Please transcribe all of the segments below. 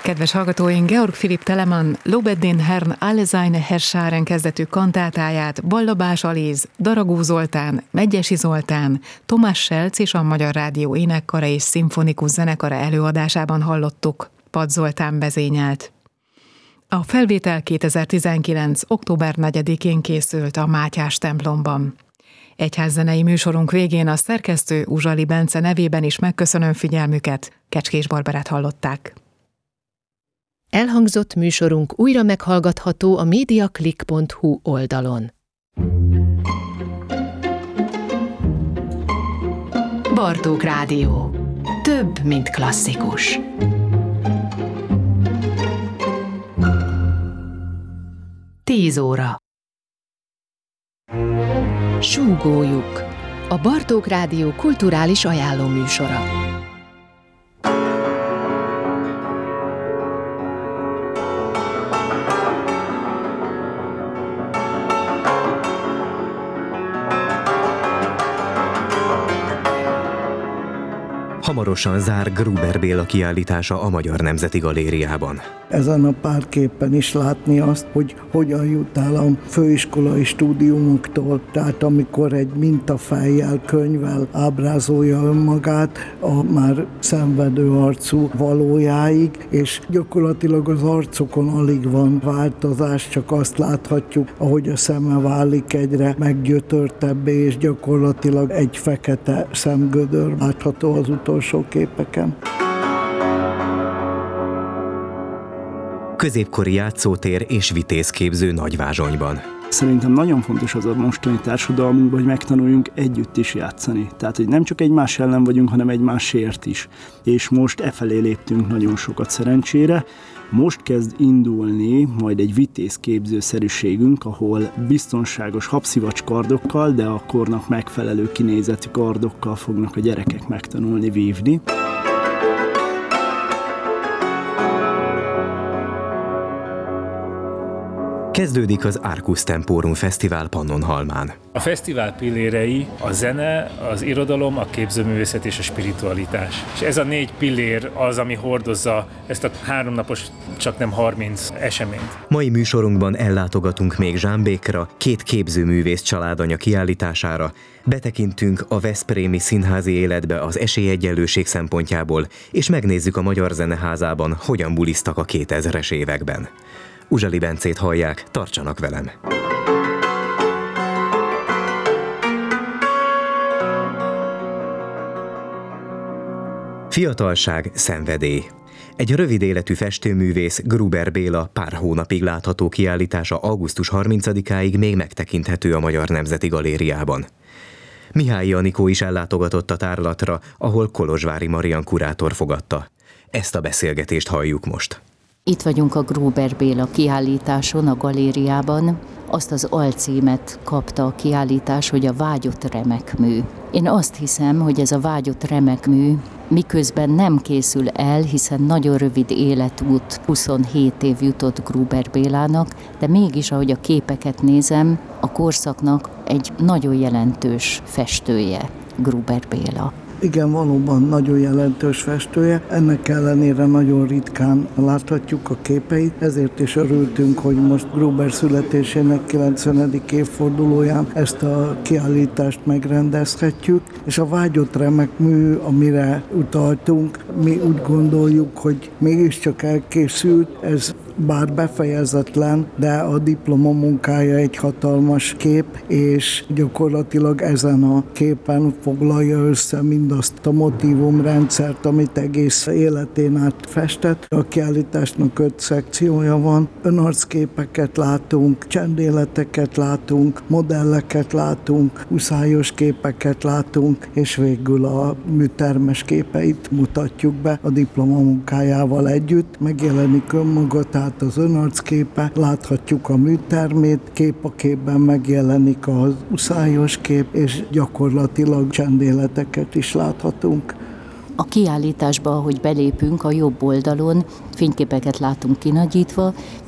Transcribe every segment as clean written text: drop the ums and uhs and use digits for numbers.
Kedves hallgatóink, Georg Philipp Telemann Lobet den Herrn alle seine Herrscharen kezdetű kantátáját Ballabás Alíz, Daragó Zoltán, Medgyessy Zoltán, Tomás Selc és a Magyar Rádió énekkara és szimfonikus zenekara előadásában hallottuk. Pad Zoltán vezényelt. A felvétel 2019. október 4-én készült a Mátyás templomban. Egyházzenei műsorunk végén a szerkesztő Uzsali Bence nevében is megköszönöm figyelmüket. Kecskés Barbarát hallották. Elhangzott műsorunk újra meghallgatható a mediaclick.hu oldalon. Bartók Rádió. Több, mint klasszikus. 10 óra. Súgójuk. A Bartók Rádió kulturális ajánlóműsora. Hamarosan zár Gruber Béla kiállítása a Magyar Nemzeti Galériában. Ezen a pár képen is látni azt, hogy hogyan jut el a főiskolai stúdiumoktól, tehát amikor egy mintafejjel, könyvvel ábrázolja önmagát a már szenvedő arcú valójáig, és gyakorlatilag az arcokon alig van változás, csak azt láthatjuk, ahogy a szeme válik egyre meggyötörtebbé, és gyakorlatilag egy fekete szemgödör látható az utolsó képeken. Középkori játszótér és vitézképző Nagyvázsonyban. Szerintem nagyon fontos az a mostani társadalmunkban, hogy megtanuljunk együtt is játszani. Tehát, hogy nem csak egymás ellen vagyunk, hanem egymásért is. És most efelé léptünk nagyon sokat szerencsére. Most kezd indulni majd egy vitézképzőszerűségünk, ahol biztonságos habszivacs kardokkal, de a kornak megfelelő kinézetű kardokkal fognak a gyerekek megtanulni vívni. Kezdődik az Arcus Temporum Fesztivál Pannonhalmán. A fesztivál pillérei a zene, az irodalom, a képzőművészet és a spiritualitás. És ez a 4 pillér az, ami hordozza ezt a 3 napos, csak nem 30 eseményt. Mai műsorunkban ellátogatunk még Zsámbékra, 2 képzőművész családanya kiállítására, betekintünk a veszprémi színházi életbe az esélyegyenlőség szempontjából, és megnézzük a Magyar Zeneházában, hogyan buliztak a 2000-es években. Uzsali Bencét hallják, tartsanak velem! Fiatalság, szenvedély. Egy rövid életű festőművész, Gruber Béla pár hónapig látható kiállítása augusztus 30-áig még megtekinthető a Magyar Nemzeti Galériában. Mihályi Anikó is ellátogatott a tárlatra, ahol Kolozsvári Marian kurátor fogadta. Ezt a beszélgetést halljuk most. Itt vagyunk a Gruber Béla kiállításon, a galériában. Azt az alcímet kapta a kiállítás, hogy a vágyott remekmű. Én azt hiszem, hogy ez a vágyott remekmű miközben nem készül el, hiszen nagyon rövid életút, 27 év jutott Gruber Bélának, de mégis, ahogy a képeket nézem, a korszaknak egy nagyon jelentős festője Gruber Béla. Igen, valóban nagyon jelentős festője, ennek ellenére nagyon ritkán láthatjuk a képeit, ezért is örültünk, hogy most Gruber születésének 90. évfordulóján ezt a kiállítást megrendezhetjük, és a vágyott remekmű, amire utaltunk, mi úgy gondoljuk, hogy mégiscsak elkészült, ez bár befejezetlen, de a diplomamunkája egy hatalmas kép, és gyakorlatilag ezen a képen foglalja össze mindazt a motívumrendszert, amit egész életén át festett. A kiállításnak 5 szekciója van. Önarcképeket látunk, csendéleteket látunk, modelleket látunk, huszályos képeket látunk, és végül a műtermes képeit mutatjuk be a diplomamunkájával együtt. Megjelenik önmaga, tehát az önarcképe, láthatjuk a műtermét, kép a képben megjelenik az huszályos kép, és gyakorlatilag csendéleteket is láthatunk. A kiállításba, ahogy belépünk, a jobb oldalon fényképeket látunk kinagyítva,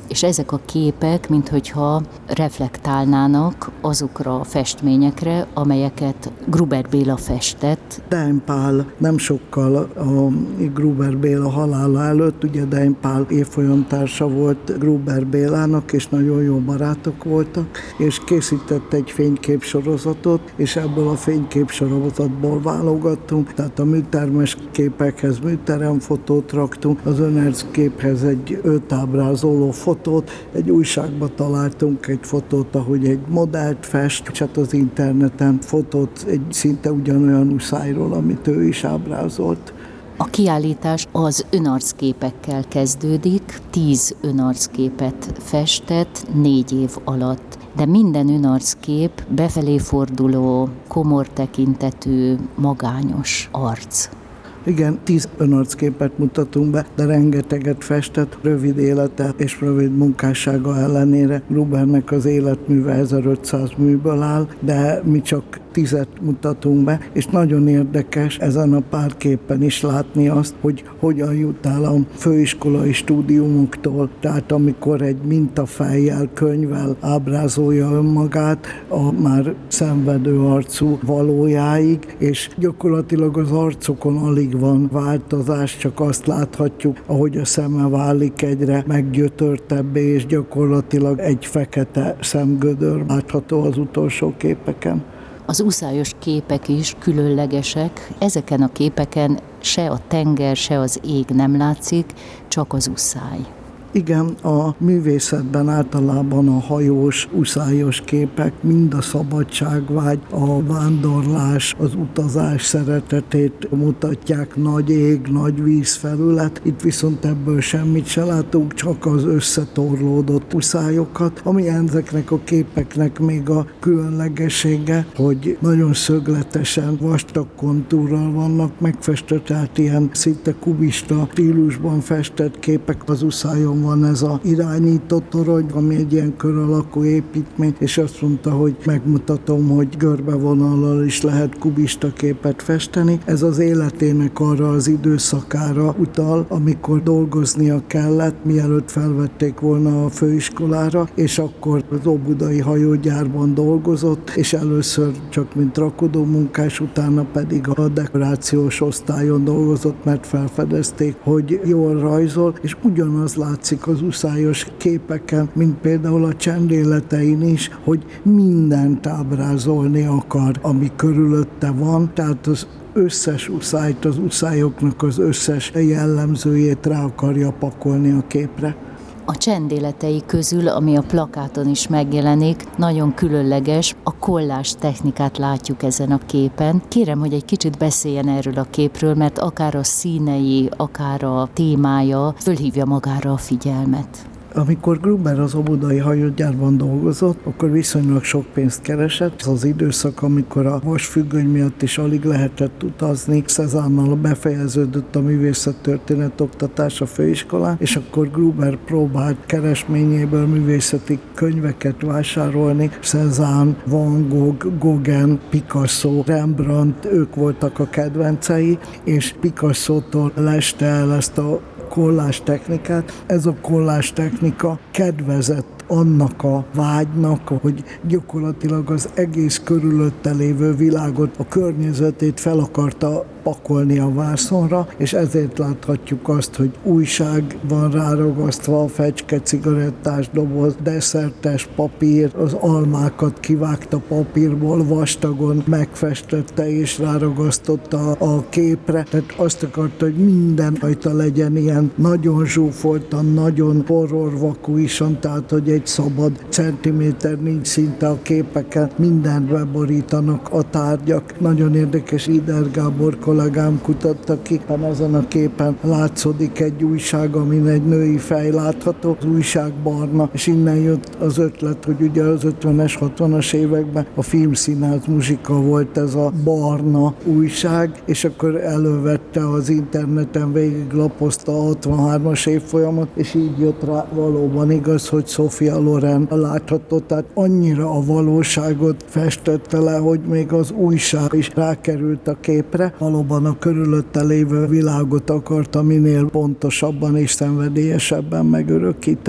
és ezek a képek, minthogyha reflektálnának azokra a festményekre, amelyeket Gruber Béla festett. Dein Pál nem sokkal a Gruber Béla halála előtt, ugye Dein Pál évfolyamtársa volt Gruber Bélának, és nagyon jó barátok voltak, és készített egy fényképsorozatot, és ebből a fényképsorozatból válogattunk, tehát a műtermes képekhez műteremfotót raktunk, az önerc képhez egy őt ábrázoló fotót, egy újságba találtunk egy fotót, ahogy egy modellt fest, és hát az interneten fotót egy szinte ugyanolyan uszályról, amit ő is ábrázolt. A kiállítás az önarcképekkel kezdődik, 10 önarcképet festett 4 év alatt. De minden önarckép befelé forduló, komor tekintetű, magányos arc. Igen, 10 önarcképet mutatunk be, de rengeteget festett, rövid élete és rövid munkássága ellenére. Grubernek az életműve 1500 műből áll, de mi csak 10 mutatunk be, és nagyon érdekes ezen a pár képen is látni azt, hogy hogyan jut el a főiskolai stúdiumoktól, tehát amikor egy mintafejjel, könyvvel ábrázolja önmagát a már szenvedő arcú valójáig, és gyakorlatilag az arcokon alig van változás, csak azt láthatjuk, ahogy a szeme válik egyre meggyötörtebbé, és gyakorlatilag egy fekete szemgödör látható az utolsó képeken. Az uszályos képek is különlegesek, ezeken a képeken se a tenger, se az ég nem látszik, csak az uszály. Igen, a művészetben általában a hajós, uszályos képek mind a szabadságvágy, a vándorlás, az utazás szeretetét mutatják, nagy ég, nagy vízfelület. Itt viszont ebből semmit se látunk, csak az összetorlódott uszályokat, ami ezeknek a képeknek még a különlegessége, hogy nagyon szögletesen, vastag kontúrral vannak megfestett, tehát ilyen szinte kubista stílusban festett képek. Az uszályon van ez az irányító torony, ami egy ilyen kör alakú építmény, és azt mondta, hogy megmutatom, hogy görbevonallal is lehet kubista képet festeni. Ez az életének arra az időszakára utal, amikor dolgoznia kellett, mielőtt felvették volna a főiskolára, és akkor az óbudai hajógyárban dolgozott, és először csak mint rakodó munkás, utána pedig a dekorációs osztályon dolgozott, mert felfedezték, hogy jól rajzol, és ugyanaz látszik az uszályos képeken, mint például a csendéletein is, hogy mindent ábrázolni akar, ami körülötte van, tehát az összes uszályt, az uszályoknak az összes jellemzőjét rá akarja pakolni a képre. A csendéletei közül, ami a plakáton is megjelenik, nagyon különleges, a kollás technikát látjuk ezen a képen. Kérem, hogy egy kicsit beszéljen erről a képről, mert akár a színei, akár a témája fölhívja magára a figyelmet. Amikor Gruber az óbudai hajógyárban dolgozott, akkor viszonylag sok pénzt keresett. Ez az időszak, amikor a vasfüggöny miatt is alig lehetett utazni. Cézanne-nal befejeződött a művészettörténet oktatás a főiskolán, és akkor Gruber próbált keresményéből művészeti könyveket vásárolni. Cézanne, Van Gogh, Gauguin, Picasso, Rembrandt, ők voltak a kedvencei, és Picasso-tól leste el ezt a kollás technikát. Ez a kollás technika kedvezett annak a vágynak, hogy gyakorlatilag az egész körülötte lévő világot, a környezetét fel akarta pakolni a vászonra, és ezért láthatjuk azt, hogy újság van ráragasztva, a fecske, cigarettás doboz, desszertes papír, az almákat kivágta papírból, vastagon megfestette és ráragasztotta a képre. Tehát azt akarta, hogy minden rajta legyen ilyen nagyon zsúfoltan, nagyon horrorvakúisan, tehát hogy egy szabad centiméter nincs szinte a képeken, mindent beborítanak a tárgyak. Nagyon érdekes, Ider Gábor kollégám kutatta ki, ezen a képen látszódik egy újság, amin egy női fej látható, az újság barna, és innen jött az ötlet, hogy ugye az 50-es, 60-as években a filmszínház muzsika volt ez a barna újság, és akkor elővette az interneten, végiglapozta a 63-as évfolyamot, és így jött rá valóban igaz, hogy Sophia Loren látható, tehát annyira a valóságot festette le, hogy még az újság is rákerült a képre. Valóban a körülötte lévő világot akarta minél pontosabban és szenvedélyesebben megörökíteni.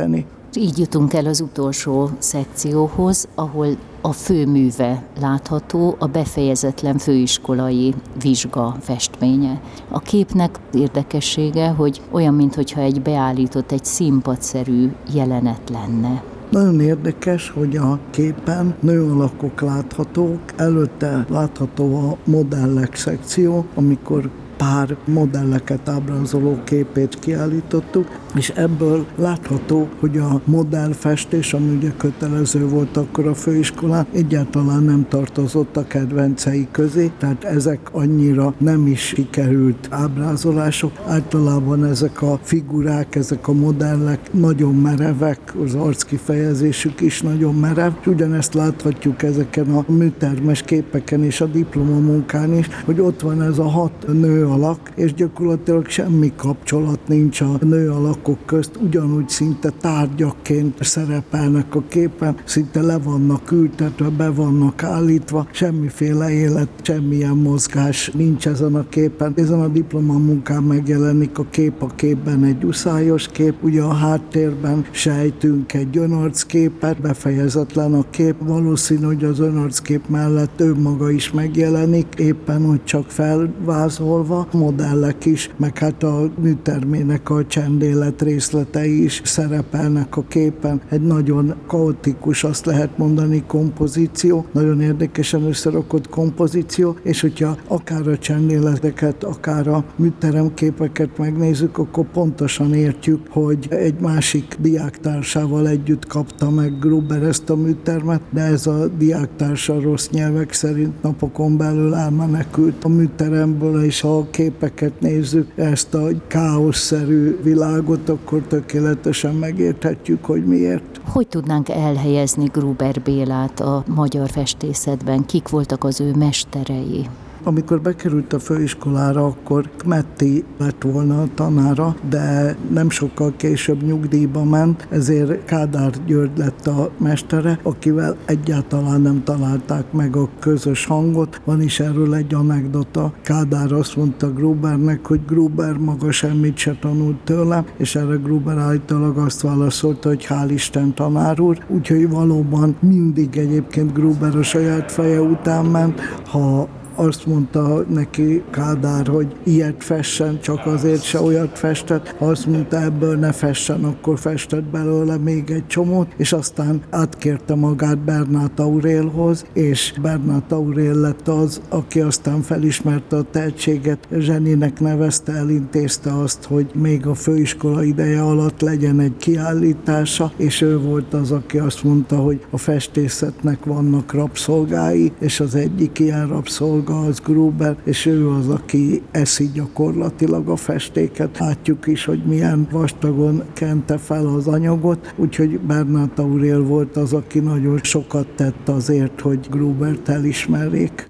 Így jutunk el az utolsó szekcióhoz, ahol a főműve látható, a befejezetlen főiskolai vizsga festménye. A képnek érdekessége, hogy olyan, mintha egy beállított, egy színpadszerű jelenet lenne. Nagyon érdekes, hogy a képen nőalakok láthatók, előtte látható a modellek szekció, amikor pár modelleket ábrázoló képét kiállítottuk, és ebből látható, hogy a modellfestés, ami ugye kötelező volt akkor a főiskolán, egyáltalán nem tartozott a kedvencei közé, tehát ezek annyira nem is sikerült ábrázolások. Általában ezek a figurák, ezek a modellek nagyon merevek, az arckifejezésük is nagyon merev, és ugyanezt láthatjuk ezeken a műtermes képeken és a diplomamunkán is, hogy ott van ez a 6 nő alak, és gyakorlatilag semmi kapcsolat nincs a nő alakok közt, ugyanúgy szinte tárgyakként szerepelnek a képen, szinte le vannak ültetve, be vannak állítva, semmiféle élet, semmilyen mozgás nincs ezen a képen. Ezen a diplomamunkán megjelenik a képben egy uszályos kép, ugye a háttérben sejtünk egy önarcképet, befejezetlen a kép, valószínű, hogy az önarckép mellett ő maga is megjelenik, éppen hogy csak felvázolva, modellek is, meg hát a műtermének a csendélet részletei is szerepelnek a képen. Egy nagyon kaotikus, azt lehet mondani, kompozíció, nagyon érdekesen összerakott kompozíció, és hogyha akár a csendéleteket, akár a műteremképeket megnézzük, akkor pontosan értjük, hogy egy másik diáktársával együtt kapta meg Gruber ezt a műtermet, de ez a diáktársa rossz nyelvek szerint napokon belül elmenekült a műteremből, és a képeket nézzük, ezt a káoszszerű világot, akkor tökéletesen megérthetjük, hogy miért. Hogy tudnánk elhelyezni Gruber Bélát a magyar festészetben? Kik voltak az ő mesterei? Amikor bekerült a főiskolára, akkor Kmetti lett volna a tanára, de nem sokkal később nyugdíjba ment, ezért Kádár György lett a mestere, akivel egyáltalán nem találták meg a közös hangot. Van is erről egy anekdota. Kádár azt mondta Grubernek, hogy Gruber maga semmit se tanult tőlem, és erre Gruber állítólag azt válaszolta, hogy hál' Isten, tanár úr. Úgyhogy valóban mindig egyébként Gruber a saját feje után ment, ha azt mondta neki Kádár, hogy ilyet fessen, csak azért se olyat festett. Ha azt mondta, ebből ne fessen, akkor festett belőle még egy csomót, és aztán átkérte magát Bernát Aurélhoz, és Bernát Aurél lett az, aki aztán felismerte a tehetséget, zseninek nevezte, elintézte azt, hogy még a főiskola ideje alatt legyen egy kiállítása, és ő volt az, aki azt mondta, hogy a festészetnek vannak rabszolgái, és az egyik ilyen rabszolga az Gruber, és ő az, aki eszi gyakorlatilag a festéket. Látjuk is, hogy milyen vastagon kente fel az anyagot, úgyhogy Bernát Aurél volt az, aki nagyon sokat tett azért, hogy Grubert elismerjék.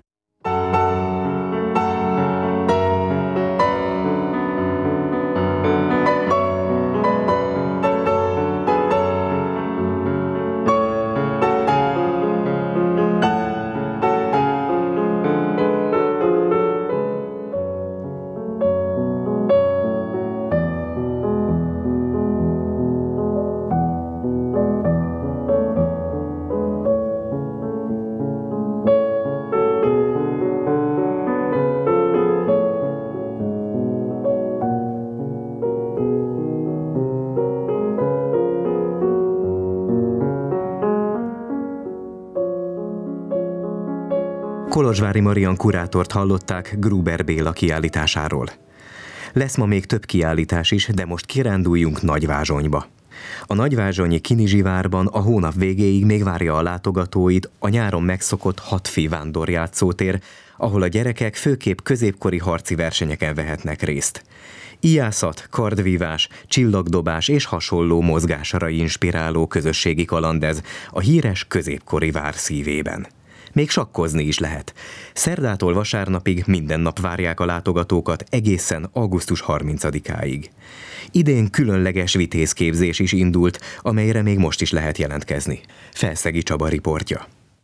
Kolozsvári Marian kurátort hallották Gruber Béla kiállításáról. Lesz ma még több kiállítás is, de most kiránduljunk Nagyvázsonyba. A nagyvázsonyi Kinizsivárban a hónap végéig még várja a látogatóit a nyáron megszokott Hatfi vándorjátszótér, ahol a gyerekek főképp középkori harci versenyeken vehetnek részt. Ijászat, kardvívás, csillagdobás és hasonló mozgásra inspiráló közösségi kaland ez a híres középkori vár szívében. Még sakkozni is lehet. Szerdától vasárnapig minden nap várják a látogatókat egészen augusztus 30-áig. Idén különleges vitézképzés is indult, amelyre még most is lehet jelentkezni. Felszegi Csaba riportja.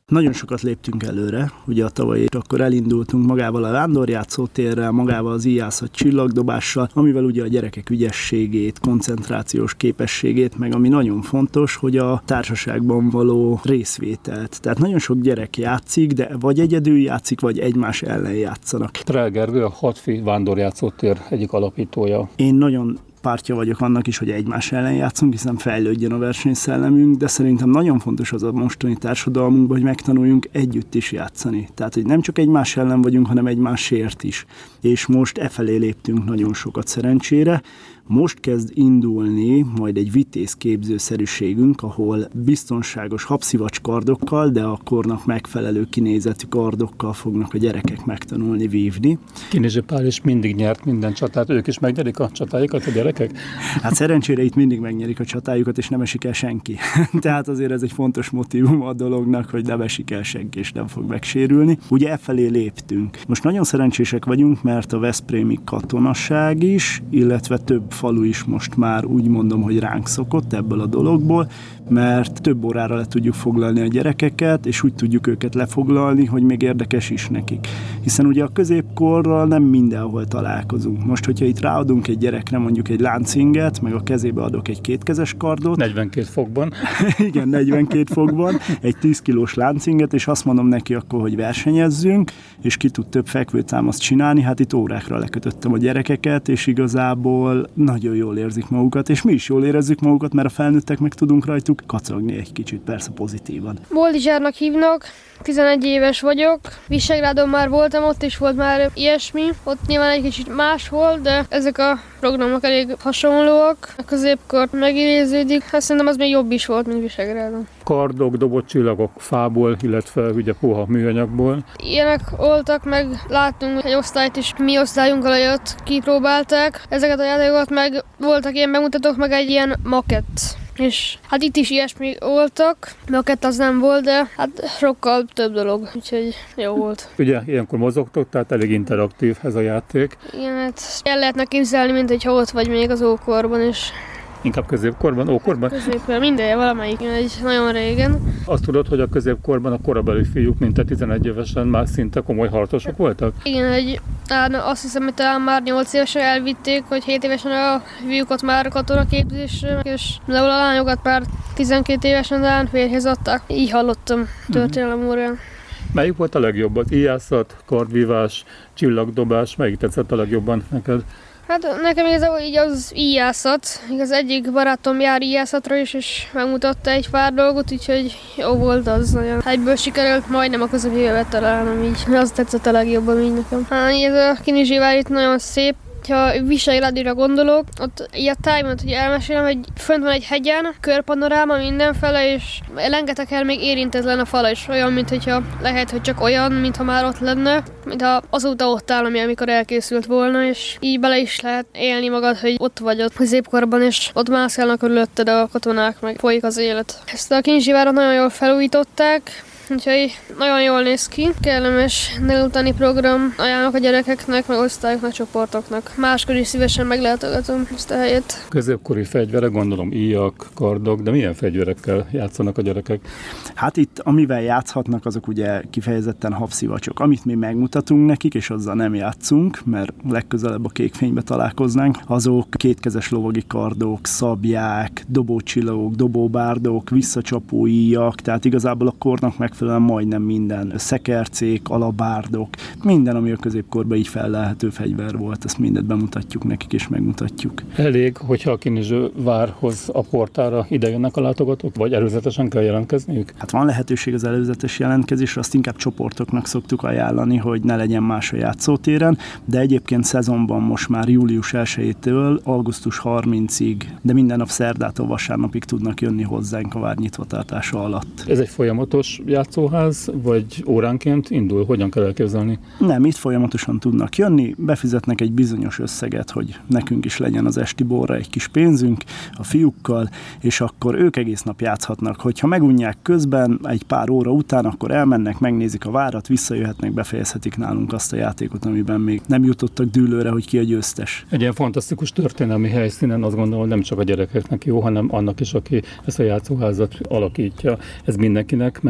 Nagyon sokat léptünk előre, ugye a tavalyi akkor elindultunk magával a vándorjátszótérrel, magával az íjászat csillagdobással, amivel ugye a gyerekek ügyességét, koncentrációs képességét, meg ami nagyon fontos, hogy a társaságban való részvételt. Tehát nagyon sok gyerek játszik, de vagy egyedül játszik, vagy egymás ellen játszanak. Trell Gergő a Hatfi vándorjátszótér egyik alapítója. Én nagyon pártja vagyok annak is, hogy egymás ellen játszunk, hiszen fejlődjön a versenyszellemünk, de szerintem nagyon fontos az a mostani társadalmunkban, hogy megtanuljunk együtt is játszani. Tehát, hogy nem csak egymás ellen vagyunk, hanem egymásért is. És most efelé léptünk nagyon sokat szerencsére. Most kezd indulni majd egy vitézképzőszerűségünk, ahol biztonságos habszivacs kardokkal, de a kornak megfelelő kinézetű kardokkal fognak a gyerekek megtanulni vívni. Kinizsi Pál is mindig nyert minden csatát, ők is megnyerik a csatájukat a gyerekek? Hát szerencsére itt mindig megnyerik a csatájukat, és nem esik el senki. Tehát azért ez egy fontos motívum a dolognak, hogy nem esik el senki, és nem fog megsérülni. Ugye efelé léptünk. Most nagyon szerencsések vagyunk, mert a veszprémi katonaság is, illetve több falu is most már úgy mondom, hogy ránk szokott ebből a dologból, mert több órára le tudjuk foglalni a gyerekeket, és úgy tudjuk őket lefoglalni, hogy még érdekes is nekik. Hiszen ugye a középkorral nem mindenhol találkozunk. Most, hogyha itt ráadunk egy gyerekre mondjuk egy láncinget, meg a kezébe adok egy kétkezes kardot. 42 fokban. Igen, 42 fokban, egy 10 kilós láncinget, és azt mondom neki akkor, hogy versenyezzünk, és ki tud több fekvőtámaszt csinálni, hát itt órákra lekötöttem a gyerekeket, és igazából nagyon jól érzik magukat, és mi is jól érezzük magukat, mert a felnőttek meg tudunk rajtuk kacagni egy kicsit, persze pozitívan. Boldizsárnak hívnak, 11 éves vagyok, Visegrádon már voltam, ott is volt már ilyesmi, ott nyilván egy kicsit más volt, de ezek a programok elég hasonlóak, a középkor megidéződik, hát szerintem az még jobb is volt, mint Visegrádon. Kardok, dobott csillagok fából, illetve ugye puha műanyagból. Ilyenek voltak, meg láttunk egy osztályt is, mi osztályunkkal jött, kipróbálták ezeket a játékokat, meg voltak ilyen bemutatók, meg egy ilyen makett. És hát itt is ilyesmi voltak, makett az nem volt, de hát sokkal több dolog, úgyhogy jó volt. Ugye ilyenkor mozogtok, tehát elég interaktív ez a játék. Igen, hát el lehetne képzelni, mint hogyha ott vagy még az ókorban is. Inkább középkorban, ókorban? Középkorban, minden, valamelyik, egy nagyon régen. Azt tudod, hogy a középkorban a korabeli fiúk, mint a 11 évesen már szinte komoly harcosok voltak? Igen, azt hiszem, hogy talán már 8 évesen elvitték, hogy 7 évesen a fiúkat már katonaképzésre, és a lányokat már 12 évesen talán férjhez adták. Így hallottam történelem órán. Melyik volt a legjobb? Az íjászat, kardvívás, csillagdobás, melyik tetszett a legjobban neked? Hát nekem igazából így az íjászat. Az egyik barátom jár íjászatra is, és megmutatta egy pár dolgot, úgyhogy jó volt az nagyon. Egyből sikerült majdnem a közepébe találnom így. Az tetszett a legjobban így nekem. Hát ez a Kinizsi vár itt nagyon szép. Ha Visegrádra gondolok, ott így a tájmat, hogy elmesélem, hogy fönt van egy hegyen, körpanoráma mindenfele, és rengeteg hely még érintetlen a fala, és olyan, mintha lehet, hogy csak olyan, mintha már ott lenne, mintha azóta ott áll, amikor elkészült volna, és így bele is lehet élni magad, hogy ott vagy ott középkorban, és ott mászkálnak körülötted a katonák, meg folyik az élet. Ezt a Kinizsi várat nagyon jól felújították, úgyhogy nagyon jól néz ki. Kellemes délutáni program, ajánlok a gyerekeknek, meg osztályoknak, csoportoknak. Máskor is szívesen meglátogatom ezt a helyet. Középkori fegyverek, gondolom íjak, kardok, de milyen fegyverekkel játszanak a gyerekek? Hát itt, amivel játszhatnak, azok ugye kifejezetten habszivacsok. Amit mi megmutatunk nekik, és azzal nem játszunk, mert legközelebb a kékfénybe találkoznánk, azok kétkezes lovagi kardok, szabják, dobócsillagok, dobóbárdok, visszacsapó íjak, tehát igazából a kornak megfelelően majdnem minden, szekercék, alabárdok, minden, ami a középkorban így fellelhető fegyver volt, ezt mindet bemutatjuk nekik és megmutatjuk. Elég, hogyha a Kinizsi várhoz a portára ide jönnek a látogatók, vagy előzetesen kell jelentkezniük? Hát van lehetőség az előzetes jelentkezésre, azt inkább csoportoknak szoktuk ajánlani, hogy ne legyen más a játszótéren, de egyébként szezonban most már július 1-től augusztus 30-ig, de minden nap szerdától vasárnapig tudnak jönni hozzánk a vár nyitvatartása alatt. Ez egy folyamatos játszóház, vagy óránként indul? Hogyan kell elképzelni? Nem, itt folyamatosan tudnak jönni, befizetnek egy bizonyos összeget, hogy nekünk is legyen az esti borra egy kis pénzünk a fiúkkal, és akkor ők egész nap játszhatnak. Hogyha megunják közben, egy pár óra után, akkor elmennek, megnézik a várat, visszajöhetnek, befejezhetik nálunk azt a játékot, amiben még nem jutottak dűlőre, hogy ki a győztes. Egy ilyen fantasztikus történelmi helyszínen azt gondolom, nem csak a gyerekeknek jó, hanem annak is, aki ezt a játszóházat alakítja. Ez mindenkinek megfelel?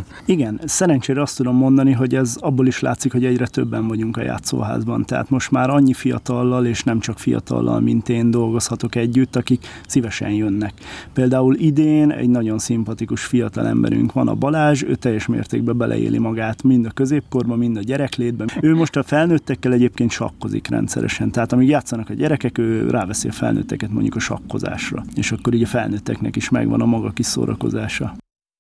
Igen, szerencsére azt tudom mondani, hogy ez abból is látszik, hogy egyre többen vagyunk a játszóházban. Tehát most már annyi fiatallal, és nem csak fiatallal, mint én dolgozhatok együtt, akik szívesen jönnek. Például idén egy nagyon szimpatikus fiatal emberünk van, a Balázs, ő teljes mértékben beleéli magát mind a középkorban, mind a gyereklétben. Ő most a felnőttekkel egyébként sakkozik rendszeresen. Tehát amíg játszanak a gyerekek, ő ráveszi a felnőtteket mondjuk a sakkozásra. És akkor így a felnőtteknek is megvan a maga kis szórakozása.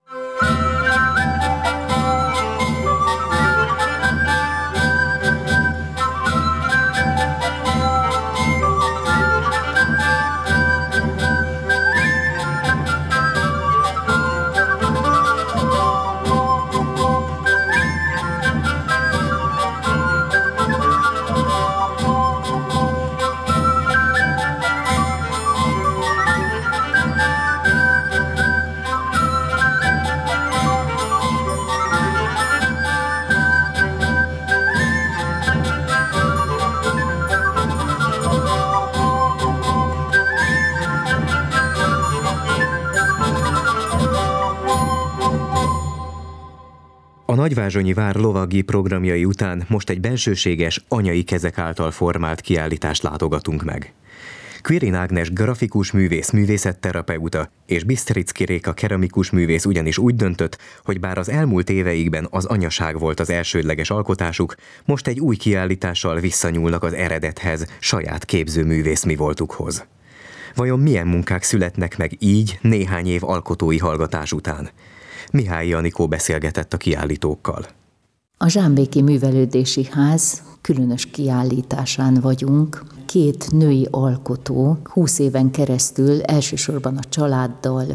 A Nagyvázsonyi vár lovagi programjai után most egy bensőséges, anyai kezek által formált kiállítást látogatunk meg. Quirin Ágnes grafikus művész, művészetterapeuta és Bisztricki Réka keramikus művész ugyanis úgy döntött, hogy bár az elmúlt éveikben az anyaság volt az elsődleges alkotásuk, most egy új kiállítással visszanyúlnak az eredethez, saját képzőművész mivoltukhoz. Vajon milyen munkák születnek meg így néhány év alkotói hallgatás után? Mihályi Anikó beszélgetett a kiállítókkal. A Zsámbéki Művelődési Ház különös kiállításán vagyunk. 2 női alkotó 20 éven keresztül elsősorban a családdal,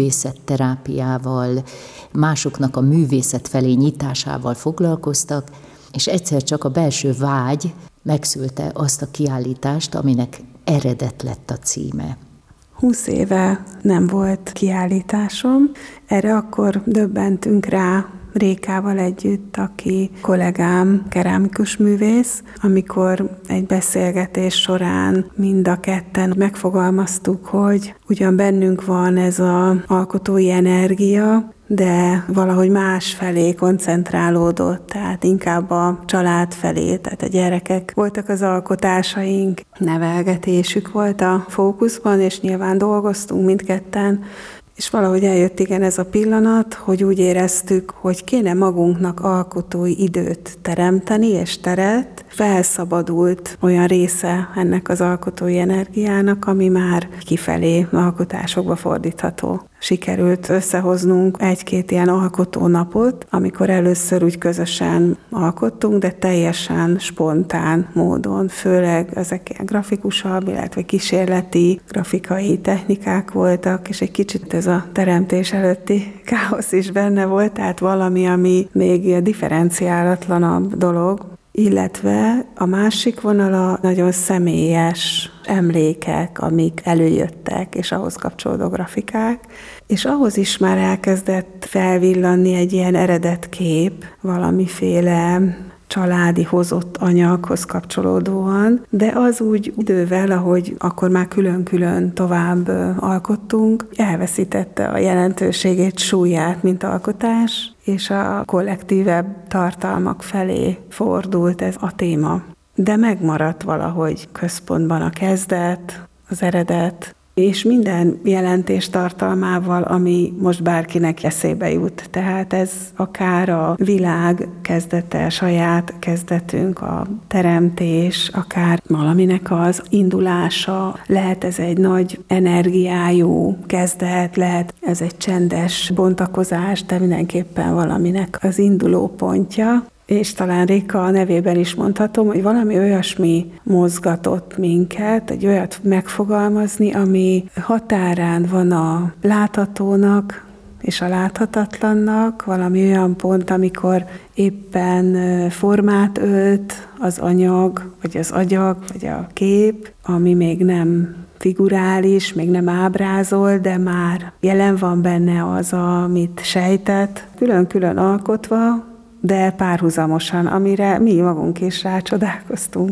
művészetterápiával, másoknak a művészet felé nyitásával foglalkoztak, és egyszer csak a belső vágy megszülte azt a kiállítást, aminek Eredet lett a címe. 20 éve nem volt kiállításom, erre akkor döbbentünk rá Rékával együtt, aki kollégám, kerámikus művész, amikor egy beszélgetés során mind a ketten megfogalmaztuk, hogy ugyan bennünk van ez az alkotói energia, de valahogy más felé koncentrálódott, tehát inkább a család felé, tehát a gyerekek voltak az alkotásaink, nevelgetésük volt a fókuszban, és nyilván dolgoztunk mindketten, és valahogy eljött igen ez a pillanat, hogy úgy éreztük, hogy kéne magunknak alkotói időt teremteni és teret. Felszabadult olyan része ennek az alkotói energiának, ami már kifelé alkotásokba fordítható. Sikerült összehoznunk 1-2 ilyen alkotónapot, amikor először úgy közösen alkottunk, de teljesen spontán módon, főleg ezek ilyen grafikusabb, illetve kísérleti grafikai technikák voltak, és egy kicsit ez a teremtés előtti káosz is benne volt, tehát valami, ami még differenciálatlanabb dolog. Illetve a másik vonala nagyon személyes emlékek, amik előjöttek, és ahhoz kapcsolódó grafikák, és ahhoz is már elkezdett felvillanni egy ilyen eredetkép, valamiféle családi hozott anyaghoz kapcsolódóan, de az úgy idővel, ahogy akkor már külön-külön tovább alkottunk, elveszítette a jelentőségét, súlyát, mint alkotás, és a kollektívebb tartalmak felé fordult ez a téma. De megmaradt valahogy központban a kezdet, az eredet, és minden jelentés tartalmával, ami most bárkinek eszébe jut. Tehát ez akár a világ kezdete, saját kezdetünk, a teremtés, akár valaminek az indulása, lehet ez egy nagy energiájú kezdet, lehet ez egy csendes bontakozás, de mindenképpen valaminek az induló pontja. És talán Réka nevében is mondhatom, hogy valami olyasmi mozgatott minket, egy olyat megfogalmazni, ami határán van a láthatónak és a láthatatlannak, valami olyan pont, amikor éppen formát ölt az anyag, vagy az agyag, vagy a kép, ami még nem figurális, még nem ábrázol, de már jelen van benne az, amit sejtett, külön-külön alkotva, de párhuzamosan, amire mi magunk is rácsodálkoztunk.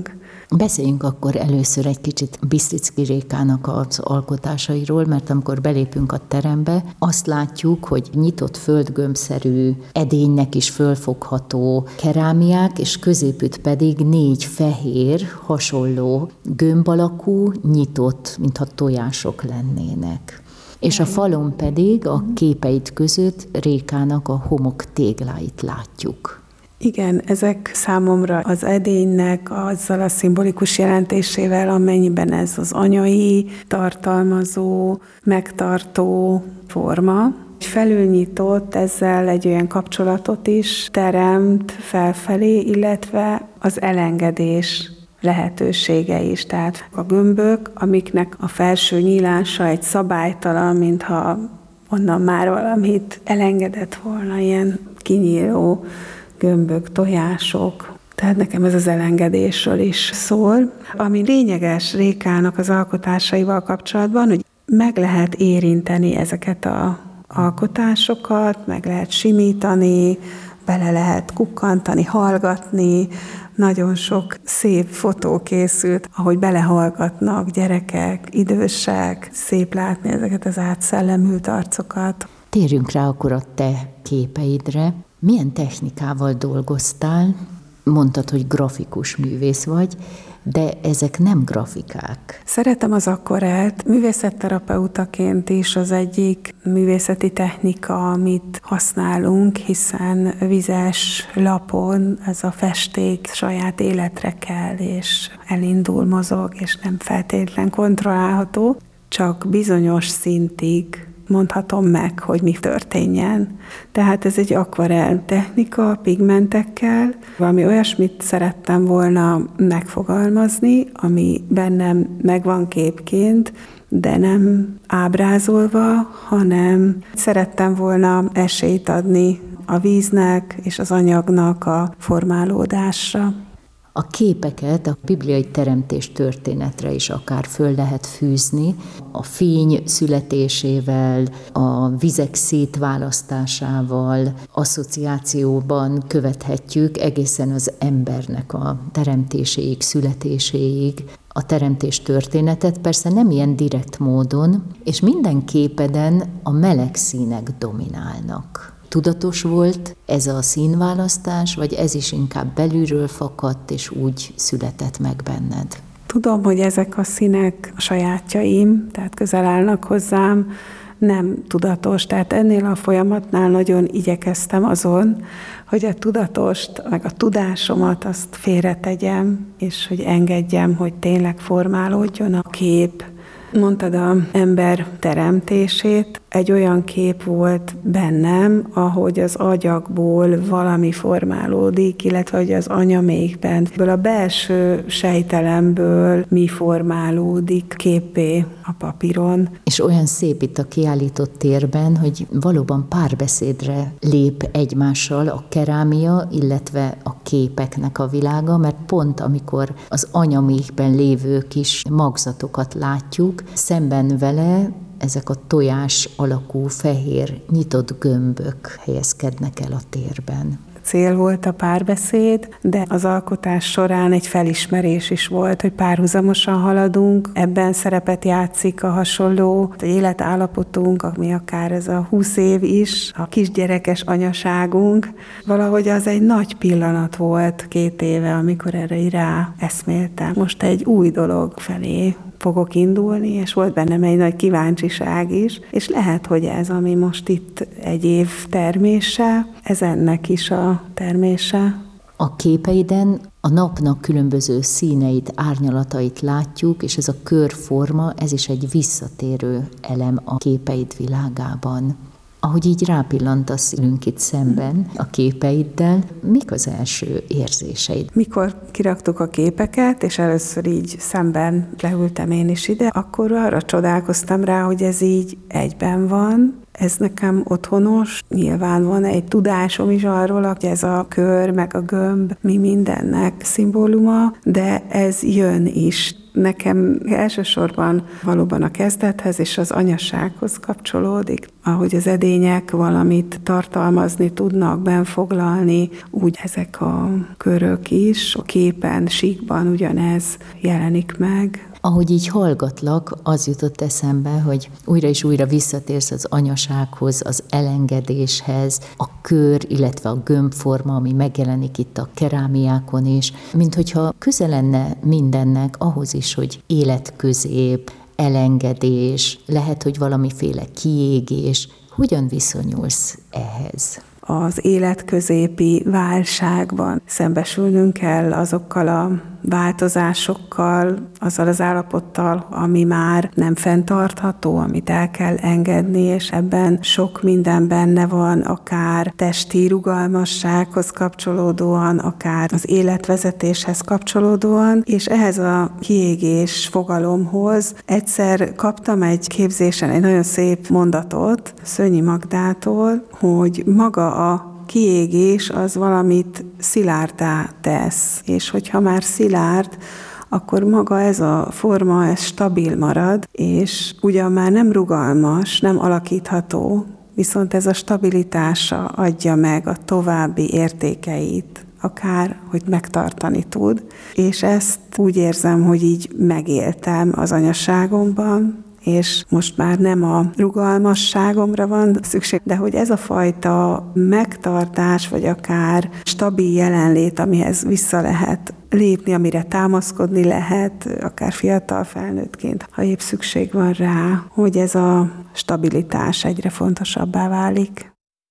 Beszéljünk akkor először egy kicsit Biszticki Rékának az alkotásairól, mert amikor belépünk a terembe, azt látjuk, hogy nyitott földgömbszerű, edénynek is fölfogható kerámiák, és középütt pedig 4 fehér, hasonló gömb alakú, nyitott, mintha tojások lennének. És a falon pedig a képeid között Rékának a homok tégláit látjuk. Igen, ezek számomra az edénynek azzal a szimbolikus jelentésével, amennyiben ez az anyai, tartalmazó, megtartó forma. Felülnyitott ezzel egy olyan kapcsolatot is teremt felfelé, illetve az elengedés lehetősége is. Tehát a gömbök, amiknek a felső nyílása egy szabálytalan, mintha onnan már valamit elengedett volna, ilyen kinyíló gömbök, tojások. Tehát nekem ez az elengedésről is szól. Ami lényeges Rékának az alkotásaival kapcsolatban, hogy meg lehet érinteni ezeket az alkotásokat, meg lehet simítani, bele lehet kukkantani, hallgatni. Nagyon sok szép fotó készült, ahogy belehallgatnak gyerekek, idősek. Szép látni ezeket az átszellemült arcokat. Térjünk rá akkor a te képeidre. Milyen technikával dolgoztál? Mondtad, hogy grafikus művész vagy, de ezek nem grafikák. Szeretem az akvarelt. Művészetterapeutaként is az egyik művészeti technika, amit használunk, hiszen vizes lapon ez a festék saját életre kell, és elindul, mozog, és nem feltétlen kontrollálható, csak bizonyos szintig mondhatom meg, hogy mi történjen. Tehát ez egy akvarell technika, pigmentekkel. Valami olyasmit szerettem volna megfogalmazni, ami bennem megvan képként, de nem ábrázolva, hanem szerettem volna esélyt adni a víznek és az anyagnak a formálódásra. A képeket a bibliai teremtés történetre is akár föl lehet fűzni, a fény születésével, a vizek szétválasztásával, asszociációban követhetjük egészen az embernek a teremtéséig, születéséig a teremtés történetet, persze nem ilyen direkt módon, és minden képeden a meleg színek dominálnak. Tudatos volt ez a színválasztás, vagy ez is inkább belülről fakadt, és úgy született meg benned? Tudom, hogy ezek a színek a sajátjaim, tehát közel állnak hozzám, nem tudatos. Tehát ennél a folyamatnál nagyon igyekeztem azon, hogy a tudatost, meg a tudásomat azt félretegyem, és hogy engedjem, hogy tényleg formálódjon a kép. Mondtad az ember teremtését, egy olyan kép volt bennem, ahogy az agyakból valami formálódik, illetve hogy az anyamékben, a belső sejtelemből mi formálódik képpé a papíron. És olyan szép itt a kiállított térben, hogy valóban párbeszédre lép egymással a kerámia, illetve a képeknek a világa, mert pont amikor az anyamékben lévő kis magzatokat látjuk, szemben vele ezek a tojás alakú fehér nyitott gömbök helyezkednek el a térben. Cél volt a párbeszéd, de az alkotás során egy felismerés is volt, hogy párhuzamosan haladunk, ebben szerepet játszik a hasonló életállapotunk, ami akár ez a 20 év is, a kisgyerekes anyaságunk. Valahogy az egy nagy pillanat volt 2 éve, amikor erre rá eszméltem. Most egy új dolog felé fogok indulni, és volt bennem egy nagy kíváncsiság is, és lehet, hogy ez, ami most itt egy év termése, ez ennek is a termése. A képeiden a napnak különböző színeit, árnyalatait látjuk, és ez a körforma, ez is egy visszatérő elem a képeid világában. Ahogy így rápillantasz ülünk itt szemben a képeiddel, mik az első érzéseid? Mikor kiraktuk a képeket, és először így szemben leültem én is ide, akkor arra csodálkoztam rá, hogy ez így egyben van. Ez nekem otthonos, nyilván van egy tudásom is arról, hogy ez a kör, meg a gömb, mi mindennek szimbóluma, de ez jön is. nekem elsősorban valóban a kezdethez és az anyasághoz kapcsolódik. Ahogy az edények valamit tartalmazni tudnak, benfoglalni, úgy ezek a körök is, a képen, síkban ugyanez jelenik meg. Ahogy így hallgatlak, az jutott eszembe, hogy újra és újra visszatérsz az anyasághoz, az elengedéshez, a kör, illetve a gömbforma, ami megjelenik itt a kerámiákon is, mint hogyha köze lenne mindennek ahhoz is, hogy életközép, elengedés, lehet, hogy valamiféle kiégés. Hogyan viszonyulsz ehhez? Az életközépi válságban szembesülnünk kell azokkal a változásokkal, azzal az állapottal, ami már nem fenntartható, amit el kell engedni, és ebben sok minden benne van, akár testi rugalmassághoz kapcsolódóan, akár az életvezetéshez kapcsolódóan, és ehhez a kiégés fogalomhoz egyszer kaptam egy képzésen egy nagyon szép mondatot Szőnyi Magdától, hogy maga a kiégés az valamit szilárdá tesz, és hogyha már szilárd, akkor maga ez a forma, ez stabil marad, és ugyan már nem rugalmas, nem alakítható, viszont ez a stabilitása adja meg a további értékeit, akár, hogy megtartani tud. És ezt úgy érzem, hogy így megéltem az anyaságomban, és most már nem a rugalmasságomra van szükség, de hogy ez a fajta megtartás, vagy akár stabil jelenlét, amihez vissza lehet lépni, amire támaszkodni lehet, akár fiatal felnőttként, ha épp szükség van rá, hogy ez a stabilitás egyre fontosabbá válik.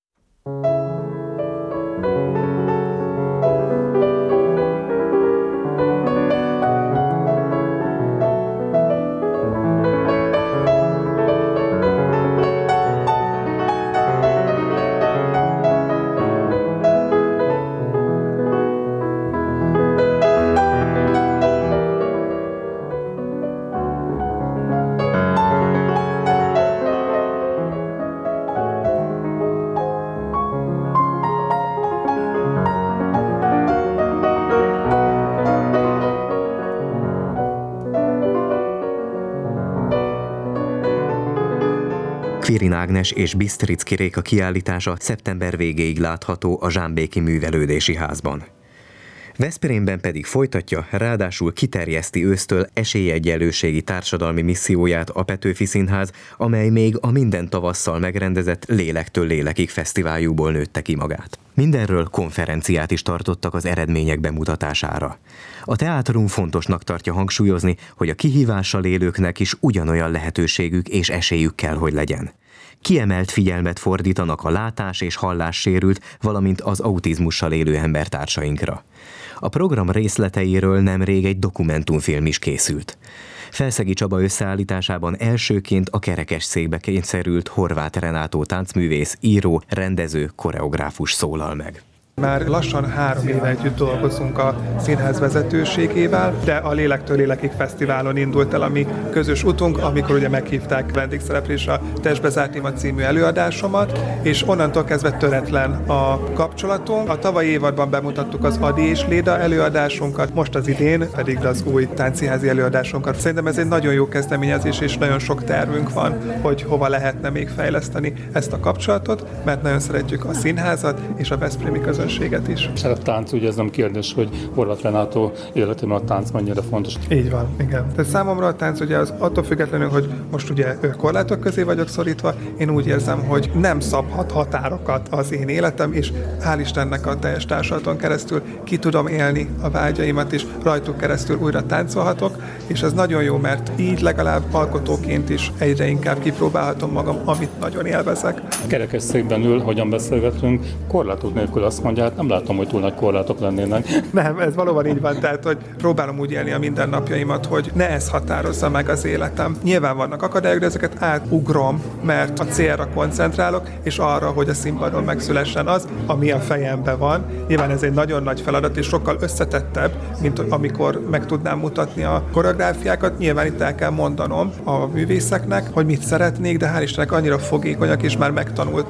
Quirin Ágnes és Bisztricki Réka kiállítása szeptember végéig látható a Zsámbéki Művelődési Házban. Veszprémben pedig folytatja, ráadásul kiterjeszti ősztől esélyegyenlőségi társadalmi misszióját a Petőfi Színház, amely még a minden tavasszal megrendezett Lélektől lélekig fesztiváljúból nőtte ki magát. Mindenről konferenciát is tartottak az eredmények bemutatására. A teátrum fontosnak tartja hangsúlyozni, hogy a kihívással élőknek is ugyanolyan lehetőségük és esélyük kell, hogy legyen. Kiemelt figyelmet fordítanak a látás- és hallássérült, valamint az autizmussal élő embertársainkra. A program részleteiről nemrég egy dokumentumfilm is készült. Felszegi Csaba összeállításában elsőként a kerekesszékbe kényszerült Horváth Renátó táncművész, író, rendező, koreográfus szólal meg. Már lassan 3 éve együtt dolgozunk a színház vezetőségével, de a Lélektől lélekig fesztiválon indult el a mi közös utunk, amikor ugye meghívták vendégszereplésre a Testbe zárt Ima című előadásomat, és onnantól kezdve töretlen a kapcsolatunk. A tavalyi évadban bemutattuk az Adi és Léda előadásunkat, most az idén pedig az új táncszínházi előadásunkat. Szerintem ez egy nagyon jó kezdeményezés, és nagyon sok tervünk van, hogy hova lehetne még fejleszteni ezt a kapcsolatot, mert nagyon szeretjük a színházat és a veszprémi közönséget is. A tánc, ugye ez nem kérdés, hogy Horváth Renátó életében a tánc mennyire fontos. Így van, igen. Tehát számomra a tánc ugye az attól függetlenül, hogy most ugye korlátok közé vagyok szorítva, én úgy érzem, hogy nem szabhat határokat az én életem, és hál' Istennek a teljes társulaton keresztül ki tudom élni a vágyaimat, és rajtuk keresztül újra táncolhatok, és ez nagyon jó, mert így legalább alkotóként is egyre inkább kipróbálhatom magam, amit nagyon élvezek. A kerekesszékben ül, hogyan beszélgetünk, korlátok nélkül azt mondja, hát nem látom, hogy túl nagy korlátok lennének. Nem, ez valóban így van, tehát hogy próbálom úgy élni a mindennapjaimat, hogy ne ez határozza meg az életem. Nyilván vannak akadályok, de ezeket átugrom, mert a célra koncentrálok, és arra, hogy a színpadon megszülessen az, ami a fejemben van. Nyilván ez egy nagyon nagy feladat, és sokkal összetettebb, mint amikor meg tudnám mutatni a koreográfiákat. Nyilván itt el kell mondanom a művészeknek, hogy mit szeretnék, de hál' Istennek annyira fogékonyak, és már megtanultuk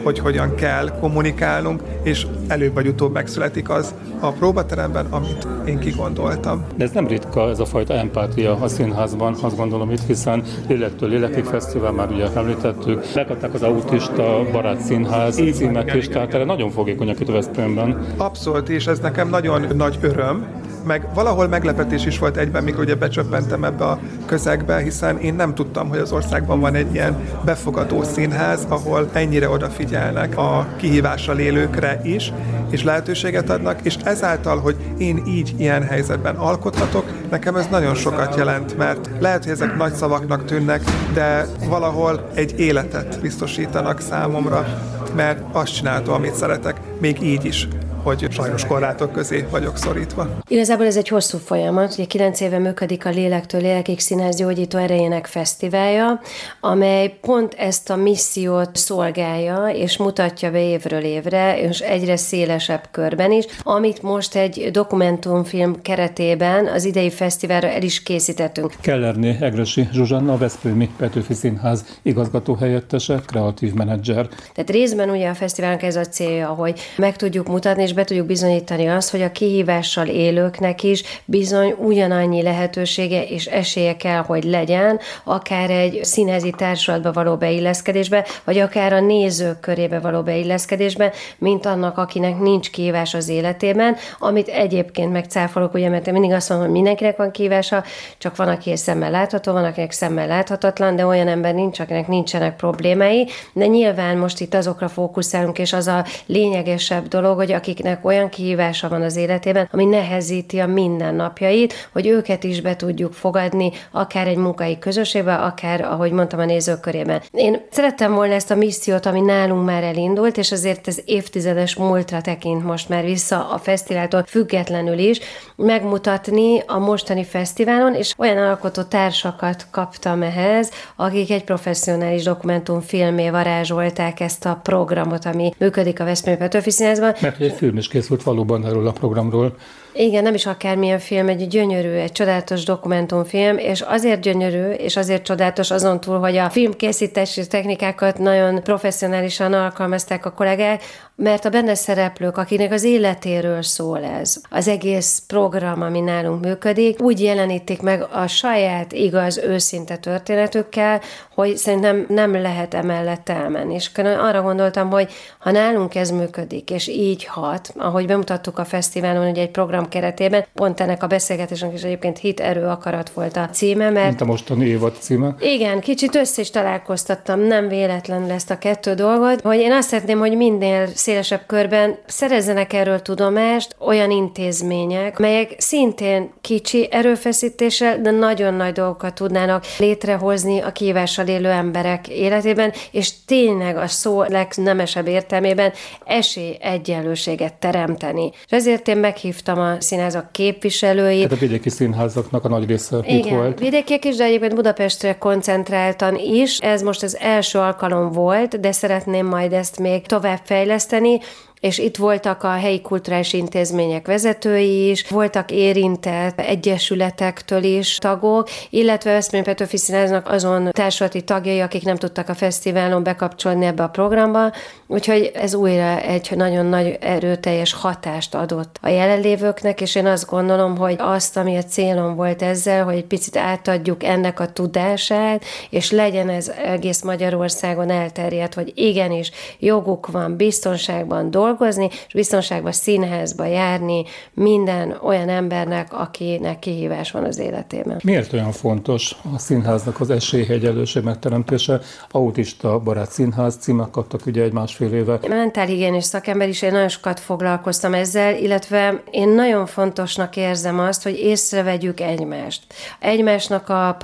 hogy hogyan kell kommunikálnunk, és előbb vagy utóbb megszületik az a próbateremben, amit én kigondoltam. De ez nem ritka, ez a fajta empátia a színházban, azt gondolom itt, hiszen Lélektől Lélekig Fesztivál, már ugye említettük, megkapták az Autista Barát Színház címet is, tehát erre nagyon fogékonyak itt a Veszprémben. Abszolút, és ez nekem nagyon nagy öröm, meg valahol meglepetés is volt egyben, mikor ugye becsöppentem ebbe a közegbe, hiszen én nem tudtam, hogy az országban van egy ilyen befogadó színház, ahol ennyire odafigyelnek a kihívással élőkre is, és lehetőséget adnak, és ezáltal, hogy én így ilyen helyzetben alkothatok, nekem ez nagyon sokat jelent, mert lehet, hogy ezek nagy szavaknak tűnnek, de valahol egy életet biztosítanak számomra, mert azt csináltam, amit szeretek, még így is, hogy sajnos korlátok közé vagyok szorítva. Igazából ez egy hosszú folyamat. Ugye 9 éve működik a Lélektől Lélekig Színház Gyógyító Erejének Fesztiválja, amely pont ezt a missziót szolgálja, és mutatja be évről évre, és egyre szélesebb körben is, amit most egy dokumentumfilm keretében az idei fesztiválra el is készítettünk. Kellerné Egressy Zsuzsanna, a Veszprémi Petőfi Színház igazgatóhelyettese, kreatív menedzser. Tehát részben ugye a fesztiválnak ez a célja, hogy meg tudjuk mutatni, és be tudjuk bizonyítani azt, hogy a kihívással élőknek is bizony ugyanannyi lehetősége és esélye kell, hogy legyen, akár egy színházi társulatba való beilleszkedésbe, vagy akár a nézők körébe való beilleszkedésbe, mint annak, akinek nincs kihívás az életében, amit egyébként megcáfolok, ugye, mert én mindig azt mondom, hogy mindenkinek van kihívása, csak van, aki szemmel látható, van, akinek szemmel láthatatlan, de olyan ember nincs, akinek nincsenek problémái, de nyilván most itt azokra fókuszálunk, és az a lényegesebb dolog, hogy akiknek olyan kihívása van az életében, ami nehezíti a mindennapjait, hogy őket is be tudjuk fogadni, akár egy munkai közösségben, akár, ahogy mondtam, a nézők körében. Én szerettem volna ezt a missziót, ami nálunk már elindult, és azért ez évtizedes múltra tekint most már vissza a fesztiváltól függetlenül is, megmutatni a mostani fesztiválon, és olyan alkotó társakat kaptam ehhez, akik egy professzionális dokumentumfilmé varázsolták ezt a programot, ami működik a Veszprémi Petőfi Színházban. Mert egy film is készült valóban erről a programról. Igen, nem is akármilyen film, egy gyönyörű, egy csodálatos dokumentumfilm, és azért gyönyörű, és azért csodálatos azon túl, hogy a filmkészítési technikákat nagyon professzionálisan alkalmazták a kollégák, mert a benne szereplők, akinek az életéről szól ez, az egész program, ami nálunk működik, úgy jelenítik meg a saját, igaz, őszinte történetükkel, hogy szerintem nem lehet emellett elmenni. És arra gondoltam, hogy ha nálunk ez működik, és így hat, ahogy bemutattuk a fesztiválon, hogy egy program keretében, pont ennek a beszélgetésnek is egyébként Hit, erő, akarat volt a címe, mert... Mint a mostani évad címe. Igen, kicsit össze is találkoztattam, nem véletlenül ezt a kettő dolgot, hogy én azt szeretném, hogy minél szélesebb körben szerezzenek erről tudomást olyan intézmények, melyek szintén kicsi erőfeszítéssel, de nagyon nagy dolgokat tudnának létrehozni a kihívással élő emberek életében, és tényleg a szó legnemesebb értelmében esélyegyenlőséget teremteni. És ezért én meghívtam a színházak képviselőit. Tehát a vidéki színházaknak a nagy része itt volt. Vidékiek is, de egyébként Budapestre koncentráltan is. Ez most az első alkalom volt, de szeretném majd ezt még tovább fejleszteni, és itt voltak a helyi kulturális intézmények vezetői is, voltak érintett egyesületektől is tagok, illetve Veszprémi Petőfi Színháznak azon társulati tagjai, akik nem tudtak a fesztiválon bekapcsolni ebbe a programba, úgyhogy ez újra egy nagyon nagy erőteljes hatást adott a jelenlévőknek, és én azt gondolom, hogy azt, ami a célom volt ezzel, hogy egy picit átadjuk ennek a tudását, és legyen ez egész Magyarországon elterjedt, hogy igenis joguk van biztonságban dolgozni, és biztonságban színházba járni minden olyan embernek, akinek kihívás van az életében. Miért olyan fontos a színháznak az esélyegyenlőség megteremtése? Autista Barát Színház címet kaptak ugye egy másfél éve. Mentálhigiénés szakember is, én nagyon sokat foglalkoztam ezzel, illetve én nagyon fontosnak érzem azt, hogy észrevegyük egymást. Egymásnak a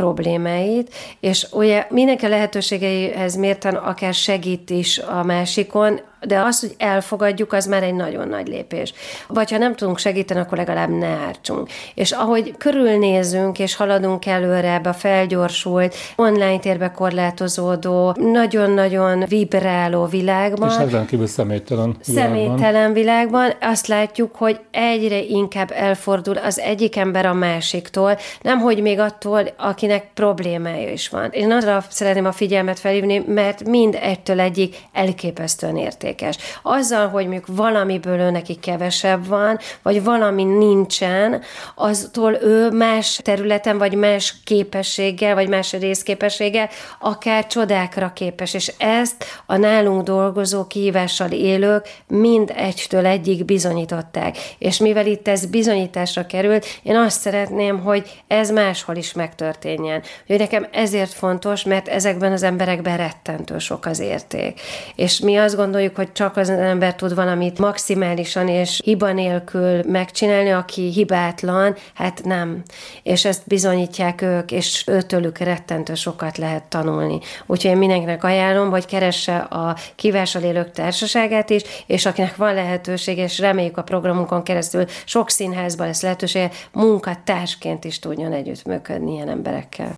problémáit, és ugye mindenki lehetőségeihez mérten akár segít is a másikon, de azt, hogy elfogadjuk, az már egy nagyon nagy lépés. Vagy ha nem tudunk segíteni, akkor legalább ne ártsunk. És ahogy körülnézünk, és haladunk előre ebbe a felgyorsult, online térbe korlátozódó, nagyon-nagyon vibráló világban. És rendkívül személytelen világban azt látjuk, hogy egyre inkább elfordul az egyik ember a másiktól, nemhogy még attól, akinek problémája is van. Én arra szeretném a figyelmet felhívni, mert mind egytől egyik elképesztően értékes. Azzal, hogy mondjuk valamiből ő neki kevesebb van, vagy valami nincsen, aztól ő más területen, vagy más képességgel, vagy más részképességgel akár csodákra képes. És ezt a nálunk dolgozó kihívással élők mind egytől egyig bizonyították. És mivel itt ez bizonyításra került, én azt szeretném, hogy ez máshol is megtörténjen. Hogy nekem ezért fontos, mert ezekben az emberekben rettentő sok az érték. És mi azt gondoljuk, hogy csak az ember tud valamit maximálisan és hiba nélkül megcsinálni, aki hibátlan, hát nem. És ezt bizonyítják ők, és őtőlük rettentő sokat lehet tanulni. Úgyhogy én mindenkinek ajánlom, hogy keresse a kihívással élők társaságát is, és akinek van lehetőség, és reméljük a programunkon keresztül sok színházban lesz lehetősége, munkatársként is tudjon együttműködni ilyen emberekkel.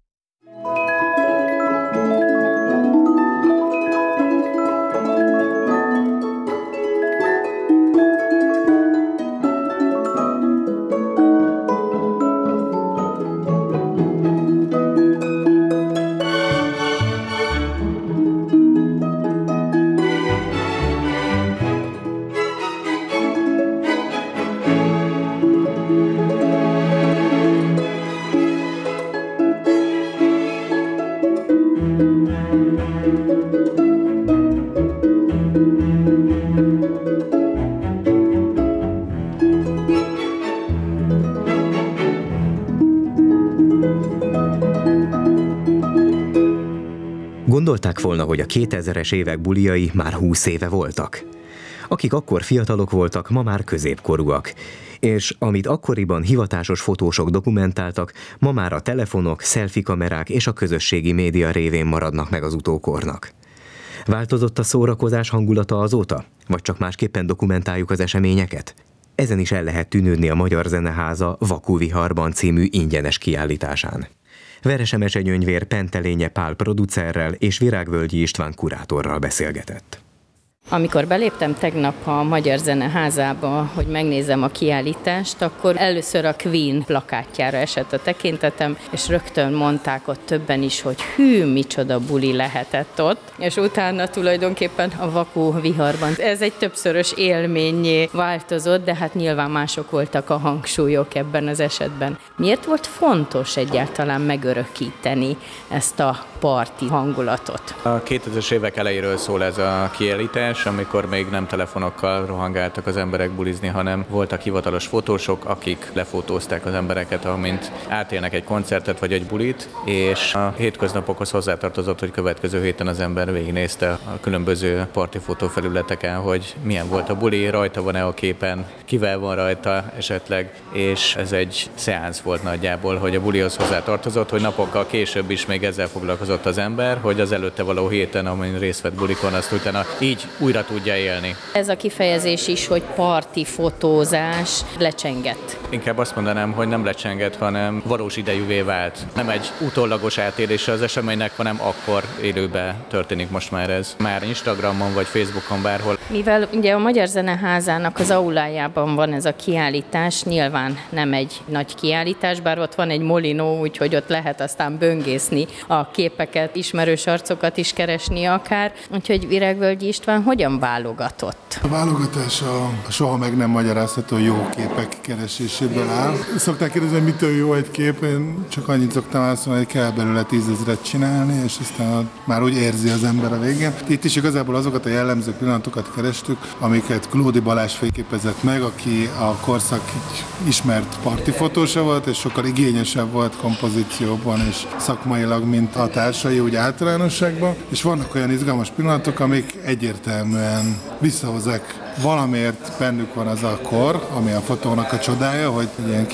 Gondolták volna, hogy a 2000-es évek buliai már 20 éve voltak. Akik akkor fiatalok voltak, ma már középkorúak. És amit akkoriban hivatásos fotósok dokumentáltak, ma már a telefonok, selfie kamerák és a közösségi média révén maradnak meg az utókornak. Változott a szórakozás hangulata azóta? Vagy csak másképpen dokumentáljuk az eseményeket? Ezen is el lehet tűnődni a Magyar Zeneháza Vakuviharban című ingyenes kiállításán. Verese Mesenyöngyvér Pentelénye Pál producerrel és Virágvölgyi István kurátorral beszélgetett. Amikor beléptem tegnap a Magyar Zeneházába, hogy megnézem a kiállítást, akkor először a Queen plakátjára esett a tekintetem, és rögtön mondták ott többen is, hogy hű, micsoda buli lehetett ott, és utána tulajdonképpen a Vakuviharban. Ez egy többszörös élménnyé változott, de hát nyilván mások voltak a hangsúlyok ebben az esetben. Miért volt fontos egyáltalán megörökíteni ezt a parti hangulatot? A 2000-es évek elejéről szól ez a kiállítás, amikor még nem telefonokkal rohangáltak az emberek bulizni, hanem voltak hivatalos fotósok, akik lefotózták az embereket, amint átélnek egy koncertet vagy egy bulit, és a hétköznapokhoz hozzátartozott, hogy következő héten az ember végignézte a különböző parti fotófelületeken, hogy milyen volt a buli, rajta van-e a képen, kivel van rajta esetleg, és ez egy szeánsz volt nagyjából, hogy a bulihoz hozzátartozott, hogy napokkal később is még ezzel foglalkozott az ember, hogy az előtte való héten, amin részt vett bulikon, azt utána így újra tudja élni. Ez a kifejezés is, hogy parti fotózás lecsengett. Inkább azt mondanám, hogy nem lecsengett, hanem valós idejűvé vált. Nem egy utólagos átélése az eseménynek, hanem akkor élőben történik most már ez. Már Instagramon vagy Facebookon bárhol. Mivel ugye a Magyar Zeneházának az aulájában van ez a kiállítás, nyilván nem egy nagy kiállítás, bár ott van egy molinó, úgyhogy ott lehet aztán böngészni a képeket, ismerős arcokat is keresni akár. Úgyhogy Virágvölgyi István hogyan válogatott? A válogatás a soha meg nem magyarázható jó képek kereséséből áll. Szokták kérdezni, hogy mitől jó egy kép, én csak annyit szoktam azt mondani, hogy kell belőle 10 000-et csinálni, és aztán már úgy érzi az ember a végén. Itt is igazából azokat a jellemző pillanatokat kerestük, amiket Klódi Balázs fényképezett meg, aki a korszak ismert partifotósa volt, és sokkal igényesebb volt kompozícióban és szakmailag, mint a társai úgy általánosságban. És vannak olyan izgalmas pillanatok, amik egyértelműen visszahozzák valamiért bennük van az a kor, ami a fotónak a csodája, hogy ilyen kis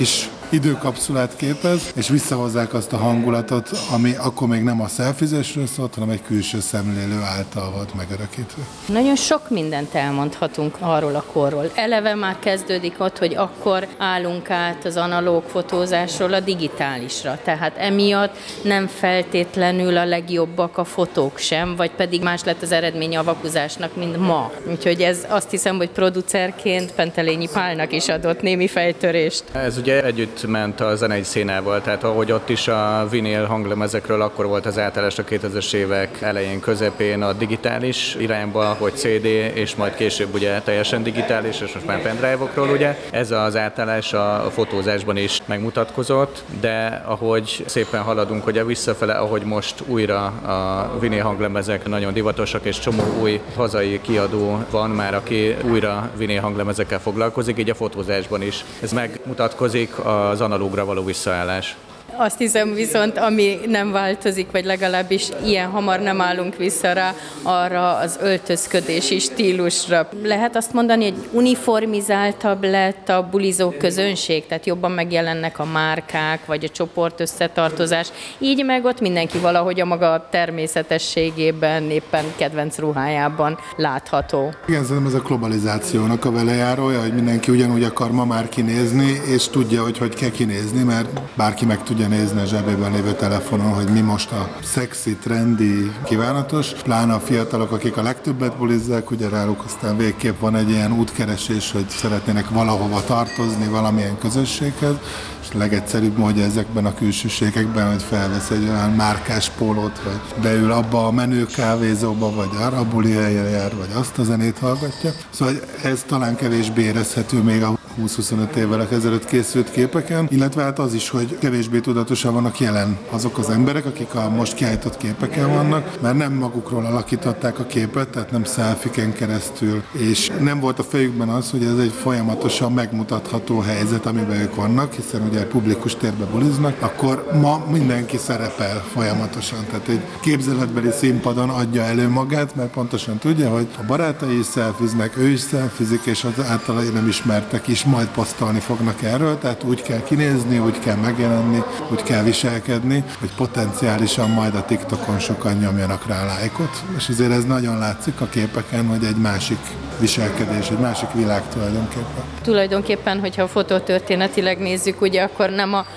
időkapszulát képez, és visszahozzák azt a hangulatot, ami akkor még nem a szelfizésről szólt, hanem egy külső szemlélő által volt megörökítve. Nagyon sok mindent elmondhatunk arról a korról. Eleve már kezdődik ott, hogy akkor állunk át az analóg fotózásról a digitálisra. Tehát emiatt nem feltétlenül a legjobbak a fotók sem, vagy pedig más lett az eredménye a vakuzásnak, mint ma. Úgyhogy ez azt hiszem, hogy producerként Pentelényi Pálnak is adott némi fejtörést. Ez ugye együtt ment a zenei színával, tehát ahogy ott is a vinil hanglemezekről akkor volt az átállás a 2000-es évek elején, közepén a digitális irányba, hogy CD, és majd később ugye teljesen digitális, és most már pendrive-okról ugye. Ez az átállás a fotózásban is megmutatkozott, de ahogy szépen haladunk ugye visszafele, ahogy most újra a vinil hanglemezek nagyon divatosak, és csomó új hazai kiadó van már, aki újra vinil hanglemezekkel foglalkozik, így a fotózásban is. Ez megmutatkozik az analógra való visszaállás. Azt hiszem viszont, ami nem változik, vagy legalábbis ilyen hamar nem állunk vissza rá, arra az öltözködési stílusra. Lehet azt mondani, hogy uniformizáltabb lett a bulizó közönség, tehát jobban megjelennek a márkák, vagy a csoport összetartozás. Így meg ott mindenki valahogy a maga természetességében, éppen kedvenc ruhájában látható. Igen, szerintem ez a globalizációnak a velejárója, hogy mindenki ugyanúgy akar ma már kinézni, és tudja, hogy kell kinézni, mert bárki meg tudja nézni a zsebében lévő telefonon, hogy mi most a szexi, trendi, kívánatos. Pláne a fiatalok, akik a legtöbbet bulizzák, ugye ráluk aztán végképp van egy ilyen útkeresés, hogy szeretnének valahova tartozni, valamilyen közösséghez, és a legegyszerűbb módja ezekben a külsőségekben, hogy felvesz egy olyan márkás pólót, vagy beül abba a menő kávézóba, vagy arra a buli helyen jár, vagy azt a zenét hallgatja. Szóval ez talán kevésbé érezhető még a 20-25 évvel ezelőtt készült képeken, illetve hát az is, hogy kevésbé tudatosan vannak jelen azok az emberek, akik a most kiállított képeken vannak, mert nem magukról alakították a képet, tehát nem selfiken keresztül, és nem volt a fejükben az, hogy ez egy folyamatosan megmutatható helyzet, amiben ők vannak, hiszen ugye publikus térbe buliznak, akkor ma mindenki szerepel folyamatosan, tehát egy képzeletbeli színpadon adja elő magát, mert pontosan tudja, hogy a barátai is szelfiznek, ő is szelfizik, és az általa nem ismertek is majd posztolni fognak erről, tehát úgy kell kinézni, úgy kell megjelenni, úgy kell viselkedni, hogy potenciálisan majd a TikTokon sokan nyomjanak rá lájkot, és azért ez nagyon látszik a képeken, hogy egy másik viselkedés, egy másik világ tulajdonképpen. Tulajdonképpen, hogyha fotótörténetileg nézzük, ugye akkor nem a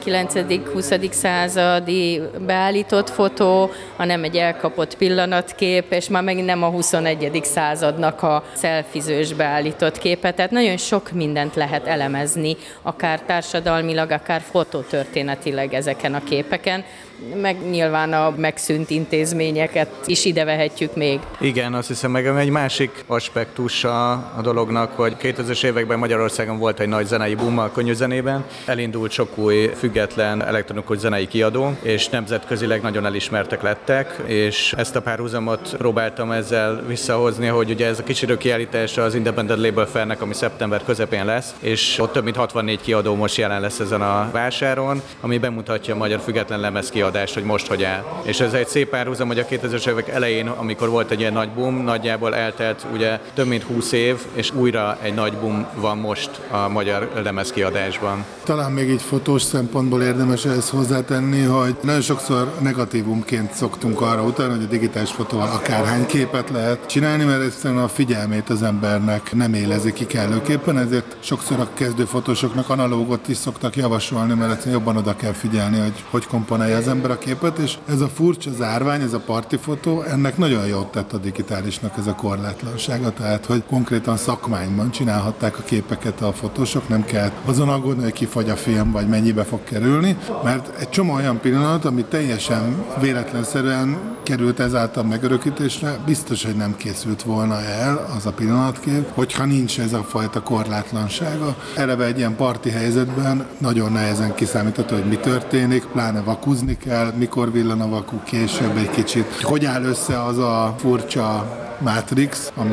19.-20. századi beállított fotó, hanem egy elkapott pillanatkép, és már megint nem a 21. századnak a szelfizős beállított képe, tehát nagyon sok mindent lehet elemezni, akár társadalmilag, akár fotótörténetileg ezeken a képeken, meg nyilván a megszűnt intézményeket is ide vehetjük még. Igen, azt hiszem meg egy másik aspektus a dolognak, hogy 2000-es években Magyarországon volt egy nagy zenei boom a könnyűzenében, elindult sok új független elektronikus zenei kiadó, és nemzetközileg nagyon elismertek lettek, és ezt a párhuzamot próbáltam ezzel visszahozni, hogy ugye ez a kicsidő kiállítás az Independent Label Fairnek, ami szeptember közepén lesz, és ott több mint 64 kiadó most jelen lesz ezen a vásáron, ami bemutatja a magyar független lemezkiadást, hogy most hogy áll. És ez egy szép párhuzam, hogy a 2000-es évek elején, amikor volt egy ilyen nagy boom, nagyjából eltelt ugye több mint 20 év, és újra egy nagy boom van most a magyar lemezkiadásban. Talán még így fotós szempontból érdemes ezt hozzátenni, hogy nagyon sokszor negatívumként szoktunk arra utána, hogy a digitális fotóval akárhány képet lehet csinálni, mert egyszerűen a figyelmét az embernek nem élezi ki kellőképpen, ezért sokszor a kezdőfotósoknak analógot is szoktak javasolni, mert egyszerűen jobban oda kell figyelni, hogy komponálja az ember a képet, és ez a furcsa zárvány, ez a partifotó, ennek nagyon jót tett a digitálisnak ez a korlátlansága, tehát hogy konkrétan szakmányban csinálhatták a képeket a fotósok, nem kell azon aggódni, hogy kifogy a film, vagy mennyibe fog kerülni, mert egy csomó olyan pillanat, ami teljesen véletlenszerűen került ezáltal megörökítésre, biztos, hogy nem készült volna el az a pillanatkép, hogyha nincs ez a fajta korlátlansága. Eleve egy ilyen parti helyzetben nagyon nehezen kiszámítható, hogy mi történik, pláne vakuzni kell, mikor villan a vaku, később egy kicsit. Hogy áll össze az a furcsa Matrix, ami aztán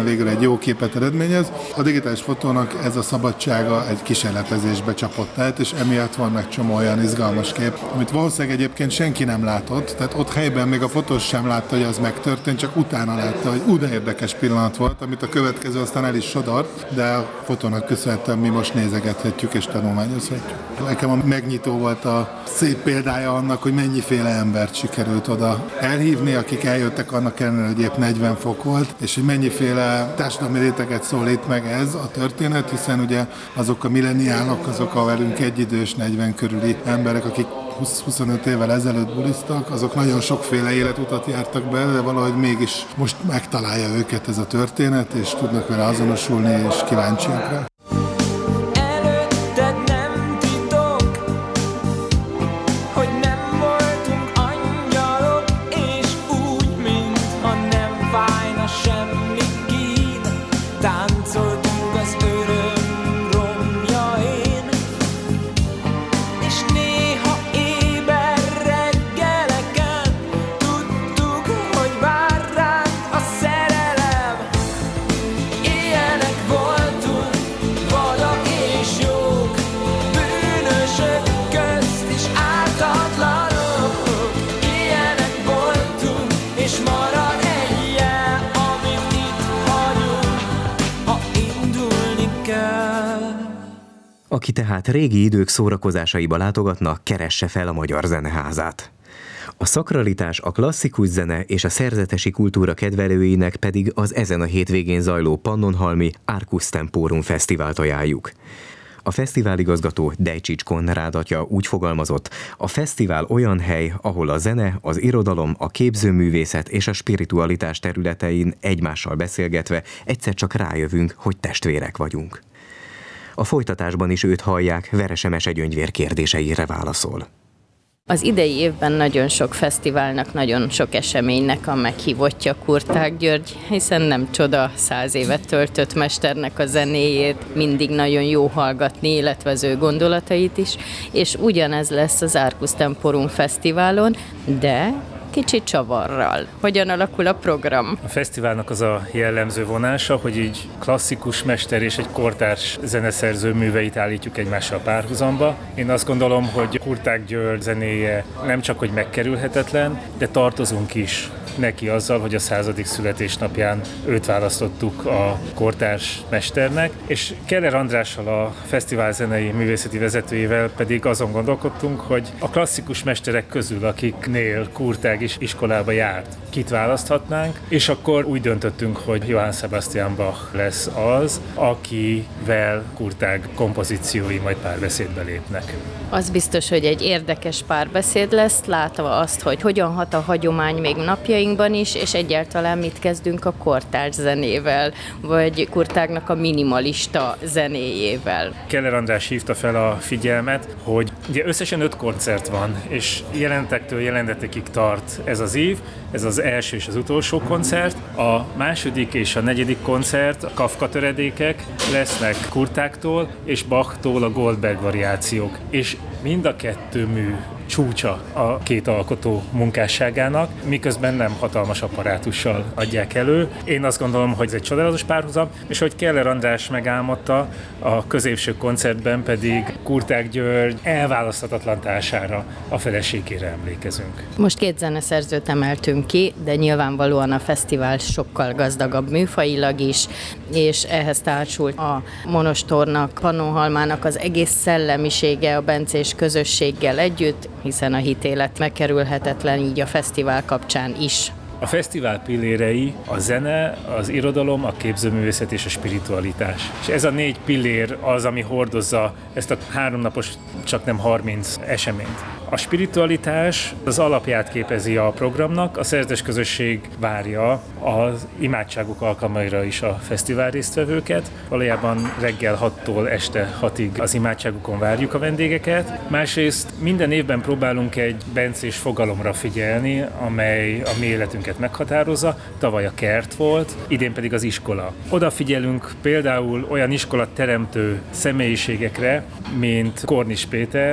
légről egy jó képet eredményez. A digitális fotónak ez a szabadsága egy kísérletezésbe csapott át, és emiatt van egy csomó olyan izgalmas kép, amit valószínűleg egyébként senki nem látott, tehát ott helyben még a fotós sem látta, hogy az megtörtént, csak utána látta, hogy de érdekes pillanat volt, amit a következő aztán el is sodort, de a fotónak köszönhetően mi most nézegethetjük és tanulmányozhatjuk. Nekem a megnyitó volt a szép példája annak, hogy mennyiféle embert sikerült oda elhívni, akik eljöttek annak ellenére, hogy épp 40 fok volt, és hogy mennyiféle társadalmi réteget szólít meg ez a történet, hiszen ugye azok a milleniálok, azok a velünk egyidős 40 körüli emberek, akik 20-25 évvel ezelőtt buliztak, azok nagyon sokféle életutat jártak be, de valahogy mégis most megtalálja őket ez a történet, és tudnak vele azonosulni, és kíváncsiak rá. Aki tehát régi idők szórakozásaiba látogatna, keresse fel a Magyar Zeneházát. A szakralitás, a klasszikus zene és a szerzetesi kultúra kedvelőinek pedig az ezen a hétvégén zajló Pannonhalmi Arcus Temporum Fesztivált ajánljuk. A fesztiváligazgató Dejcsics Konrád atya úgy fogalmazott, a fesztivál olyan hely, ahol a zene, az irodalom, a képzőművészet és a spiritualitás területein egymással beszélgetve egyszer csak rájövünk, hogy testvérek vagyunk. A folytatásban is őt hallják, Verese Mesegyöngyvér kérdéseire válaszol. Az idei évben nagyon sok fesztiválnak, nagyon sok eseménynek a meghívottja Kurtág György, hiszen nem csoda 100 évet töltött mesternek a zenéjét, mindig nagyon jó hallgatni, illetve az ő gondolatait is, és ugyanez lesz az Arcus Temporum Fesztiválon, de kicsit csavarral. Hogyan alakul a program? A fesztiválnak az a jellemző vonása, hogy így klasszikus mester és egy kortárs zeneszerző műveit állítjuk egymással párhuzamba. Én azt gondolom, hogy Kurtág György zenéje nem csak hogy megkerülhetetlen, de tartozunk is neki azzal, hogy a 100. születésnapján őt választottuk a kortárs mesternek, és Keller Andrással, a fesztivál zenei művészeti vezetőjével pedig azon gondolkodtunk, hogy a klasszikus mesterek közül, akiknél Kurtág is iskolába járt, kit választhatnánk, és akkor úgy döntöttünk, hogy Johann Sebastian Bach lesz az, akivel Kurtág kompozíciói majd párbeszédbe lépnek. Az biztos, hogy egy érdekes párbeszéd lesz, látva azt, hogy hogyan hat a hagyomány még napjainkban is, és egyáltalán mit kezdünk a kortárs zenével, vagy Kurtágnak a minimalista zenéjével. Keller András hívta fel a figyelmet, hogy ugye összesen 5 koncert van, és jelentektől jelentetekig tart ez az év, ez az első és az utolsó koncert. A második és a negyedik koncert, a Kafka töredékek lesznek Kurtágtól, és Bachtól a Goldberg variációk. És mind a 2 mű csúcsa a 2 alkotó munkásságának, miközben nem hatalmas apparátussal adják elő. Én azt gondolom, hogy ez egy csodálatos párhuzam, és hogy Keller András megálmodta, a középső koncertben pedig Kurtág György elválaszthatatlan társára, a feleségére emlékezünk. Most 2 zeneszerzőt emeltünk ki, de nyilvánvalóan a fesztivál sokkal gazdagabb műfajilag is, és ehhez társul a monostornak, Pannonhalmának az egész szellemisége a bencés közösséggel együtt, hiszen a hitélet megkerülhetetlen így a fesztivál kapcsán is. A fesztivál pillérei a zene, az irodalom, a képzőművészet és a spiritualitás. És ez a 4 pillér az, ami hordozza ezt a 3 napos, csak nem 30 eseményt. A spiritualitás az alapját képezi a programnak, a szerzetes közösség várja az imádságok alkalmaira is a fesztivál résztvevőket. Valójában reggel 6-tól este 6-ig az imádságokon várjuk a vendégeket. Másrészt minden évben próbálunk egy bencés fogalomra figyelni, amely a mi életünket meghatározza. Tavaly a kert volt, idén pedig az iskola. Odafigyelünk például olyan iskolateremtő személyiségekre, mint Kornis Péter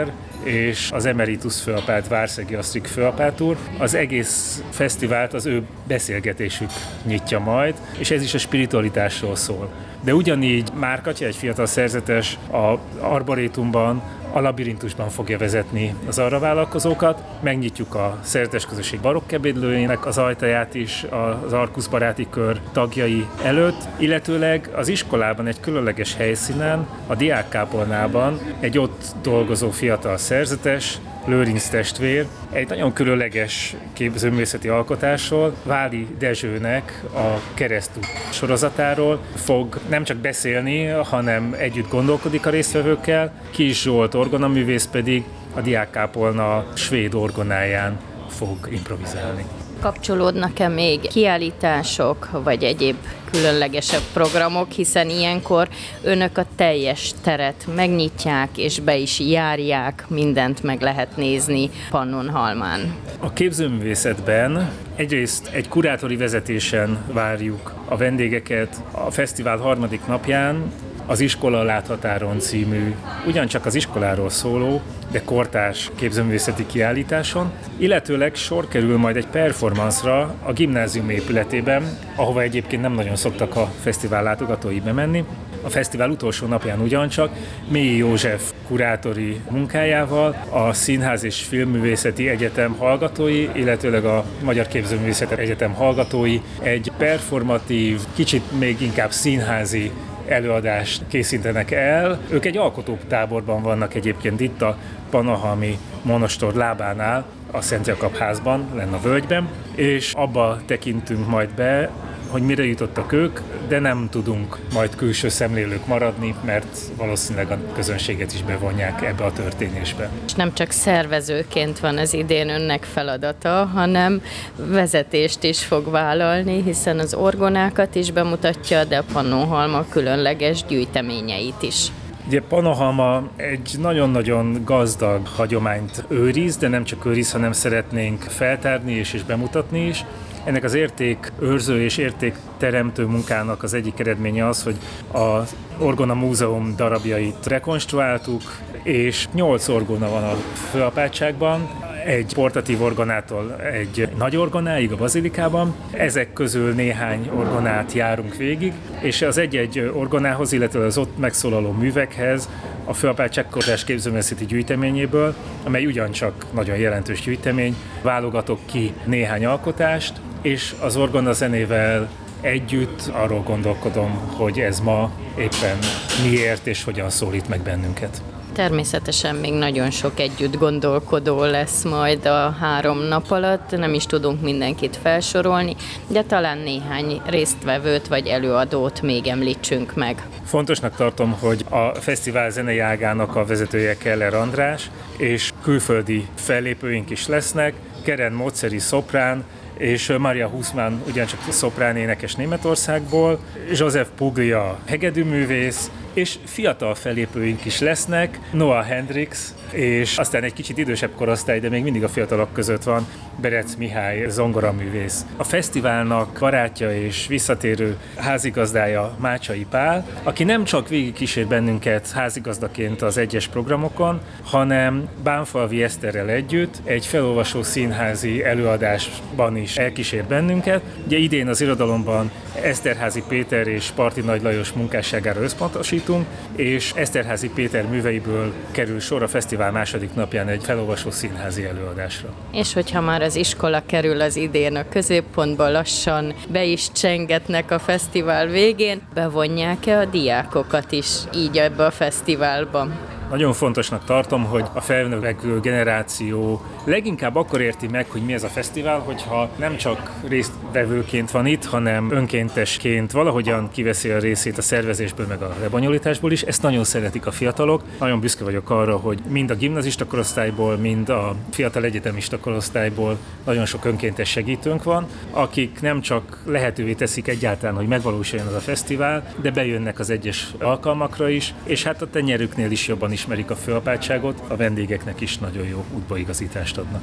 és az emeritus főapát, Várszegi Asztrik főapát úr. Az egész fesztivált az ő beszélgetésük nyitja majd, és ez is a spiritualitásról szól. De ugyanígy Márkatya, egy fiatal szerzetes, az Arborétumban, a Labirintusban fogja vezetni az arra vállalkozókat. Megnyitjuk a szerzetes közösség barokkebédlőjének az ajtaját is az Arkusz baráti kör tagjai előtt, illetőleg az iskolában egy különleges helyszínen, a diákkápolnában egy ott dolgozó fiatal szerzetes, Lőrinc testvér, egy nagyon különleges képzőművészeti alkotásról, Váli Dezsőnek a Keresztút sorozatáról fog nem csak beszélni, hanem együtt gondolkodik a résztvevőkkel. Kis Zsolt orgonaművész pedig a diákkápolna svéd orgonáján fog improvizálni. Kapcsolódnak-e még kiállítások, vagy egyéb különlegesebb programok, hiszen ilyenkor önök a teljes teret megnyitják, és be is járják, mindent meg lehet nézni Pannonhalmán. A képzőművészetben egyrészt egy kurátori vezetésen várjuk a vendégeket a fesztivál harmadik napján, az Iskola láthatáron című, ugyancsak az iskoláról szóló, de kortárs képzőművészeti kiállításon, illetőleg sor kerül majd egy performance-ra a gimnázium épületében, ahova egyébként nem nagyon szoktak a fesztivál látogatói bemenni. A fesztivál utolsó napján ugyancsak Mélyi József kurátori munkájával a Színház és Filmművészeti Egyetem hallgatói, illetőleg a Magyar Képzőművészeti Egyetem hallgatói egy performatív, kicsit még inkább színházi előadást készítenek el. Ők egy alkotótáborban vannak egyébként itt a Pannonhalmi monostor lábánál, a Szent Jakab házban, lenne a völgyben, és abba tekintünk majd be, hogy mire jutottak ők, de nem tudunk majd külső szemlélők maradni, mert valószínűleg a közönséget is bevonják ebbe a történésbe. És nem csak szervezőként van az idén önnek feladata, hanem vezetést is fog vállalni, hiszen az orgonákat is bemutatja, de a Pannonhalma különleges gyűjteményeit is. Ugye Pannonhalma egy nagyon-nagyon gazdag hagyományt őriz, de nem csak őriz, hanem szeretnénk feltárni és bemutatni is. Ennek az értékőrző és értékteremtő munkának az egyik eredménye az, hogy az Orgona Múzeum darabjait rekonstruáltuk, és 8 orgona van a főapátságban, egy portatív orgonától egy nagy orgonáig a bazilikában. Ezek közül néhány orgonát járunk végig, és az egy-egy orgonához, illetve az ott megszólaló művekhez a főapátság kortárs képzőművészeti gyűjteményéből, amely ugyancsak nagyon jelentős gyűjtemény, válogatok ki néhány alkotást, és az orgona zenével együtt arról gondolkodom, hogy ez ma éppen miért és hogyan szólít meg bennünket. Természetesen még nagyon sok együtt gondolkodó lesz majd a 3 nap alatt, nem is tudunk mindenkit felsorolni, de talán néhány résztvevőt vagy előadót még említsünk meg. Fontosnak tartom, hogy a fesztivál zenei ágának a vezetője Keller András, és külföldi fellépőink is lesznek, Keren Móceri szoprán, és Maria Huszman ugyancsak szoprán énekes Németországból, Joseph Puglia hegedűművész, és fiatal fellépőink is lesznek, Noah Hendricks, és aztán egy kicsit idősebb korosztály, de még mindig a fiatalok között van, Berec Mihály zongoraművész. A fesztiválnak barátja és visszatérő házigazdája Mácsai Pál, aki nem csak végigkísér bennünket házigazdaként az egyes programokon, hanem Bánfalvi Eszterrel együtt egy felolvasó színházi előadásban is elkísér bennünket. Ugye idén az irodalomban Eszterházy Péter és Parti Nagy Lajos munkásságára összpontosítunk, és Eszterházy Péter műveiből kerül sor a fesztivál második napján egy felolvasó színházi előadásra. És hogyha már az iskola kerül az idén a középpontba, lassan be is csengetnek a fesztivál végén, bevonják-e a diákokat is így ebbe a fesztiválba? Nagyon fontosnak tartom, hogy a felnövekvő generáció leginkább akkor érti meg, hogy mi ez a fesztivál, hogyha nem csak résztvevőként van itt, hanem önkéntesként valahogyan kiveszi a részét a szervezésből, meg a lebonyolításból is. Ezt nagyon szeretik a fiatalok. Nagyon büszke vagyok arra, hogy mind a gimnazista korosztályból, mind a fiatal egyetemista korosztályból nagyon sok önkéntes segítőnk van, akik nem csak lehetővé teszik egyáltalán, hogy megvalósuljon az a fesztivál, de bejönnek az egyes alkalmakra is, és hát a tenyerüknél is jobban ismerik a főapátságot, a vendégeknek is nagyon jó útbaigazítást adnak.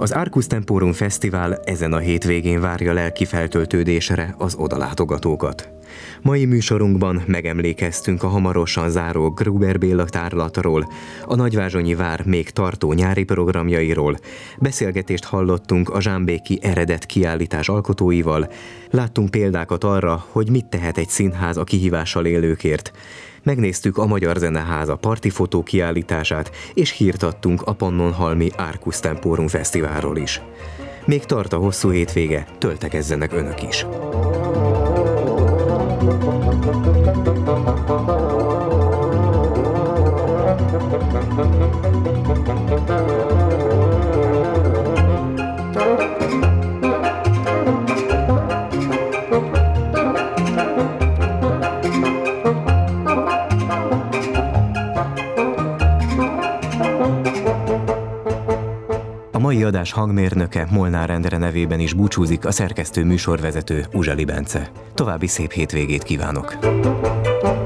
Az Arcus Temporum Fesztivál ezen a hétvégén várja lelki feltöltődésre az odalátogatókat. Mai műsorunkban megemlékeztünk a hamarosan záró Gruber Béla tárlatról, a Nagyvázsonyi Vár még tartó nyári programjairól, beszélgetést hallottunk a zsámbéki eredet kiállítás alkotóival, láttunk példákat arra, hogy mit tehet egy színház a kihívással élőkért, megnéztük a Magyar Zeneháza partifotó kiállítását, és hírt adtunk a Pannonhalmi Arcus Temporum Fesztiválról is. Még tart a hosszú hétvége, töltekezzenek önök is! A mai adás hangmérnöke Molnár Endre nevében is búcsúzik a szerkesztő műsorvezető Uzseli Bence. További szép hétvégét kívánok!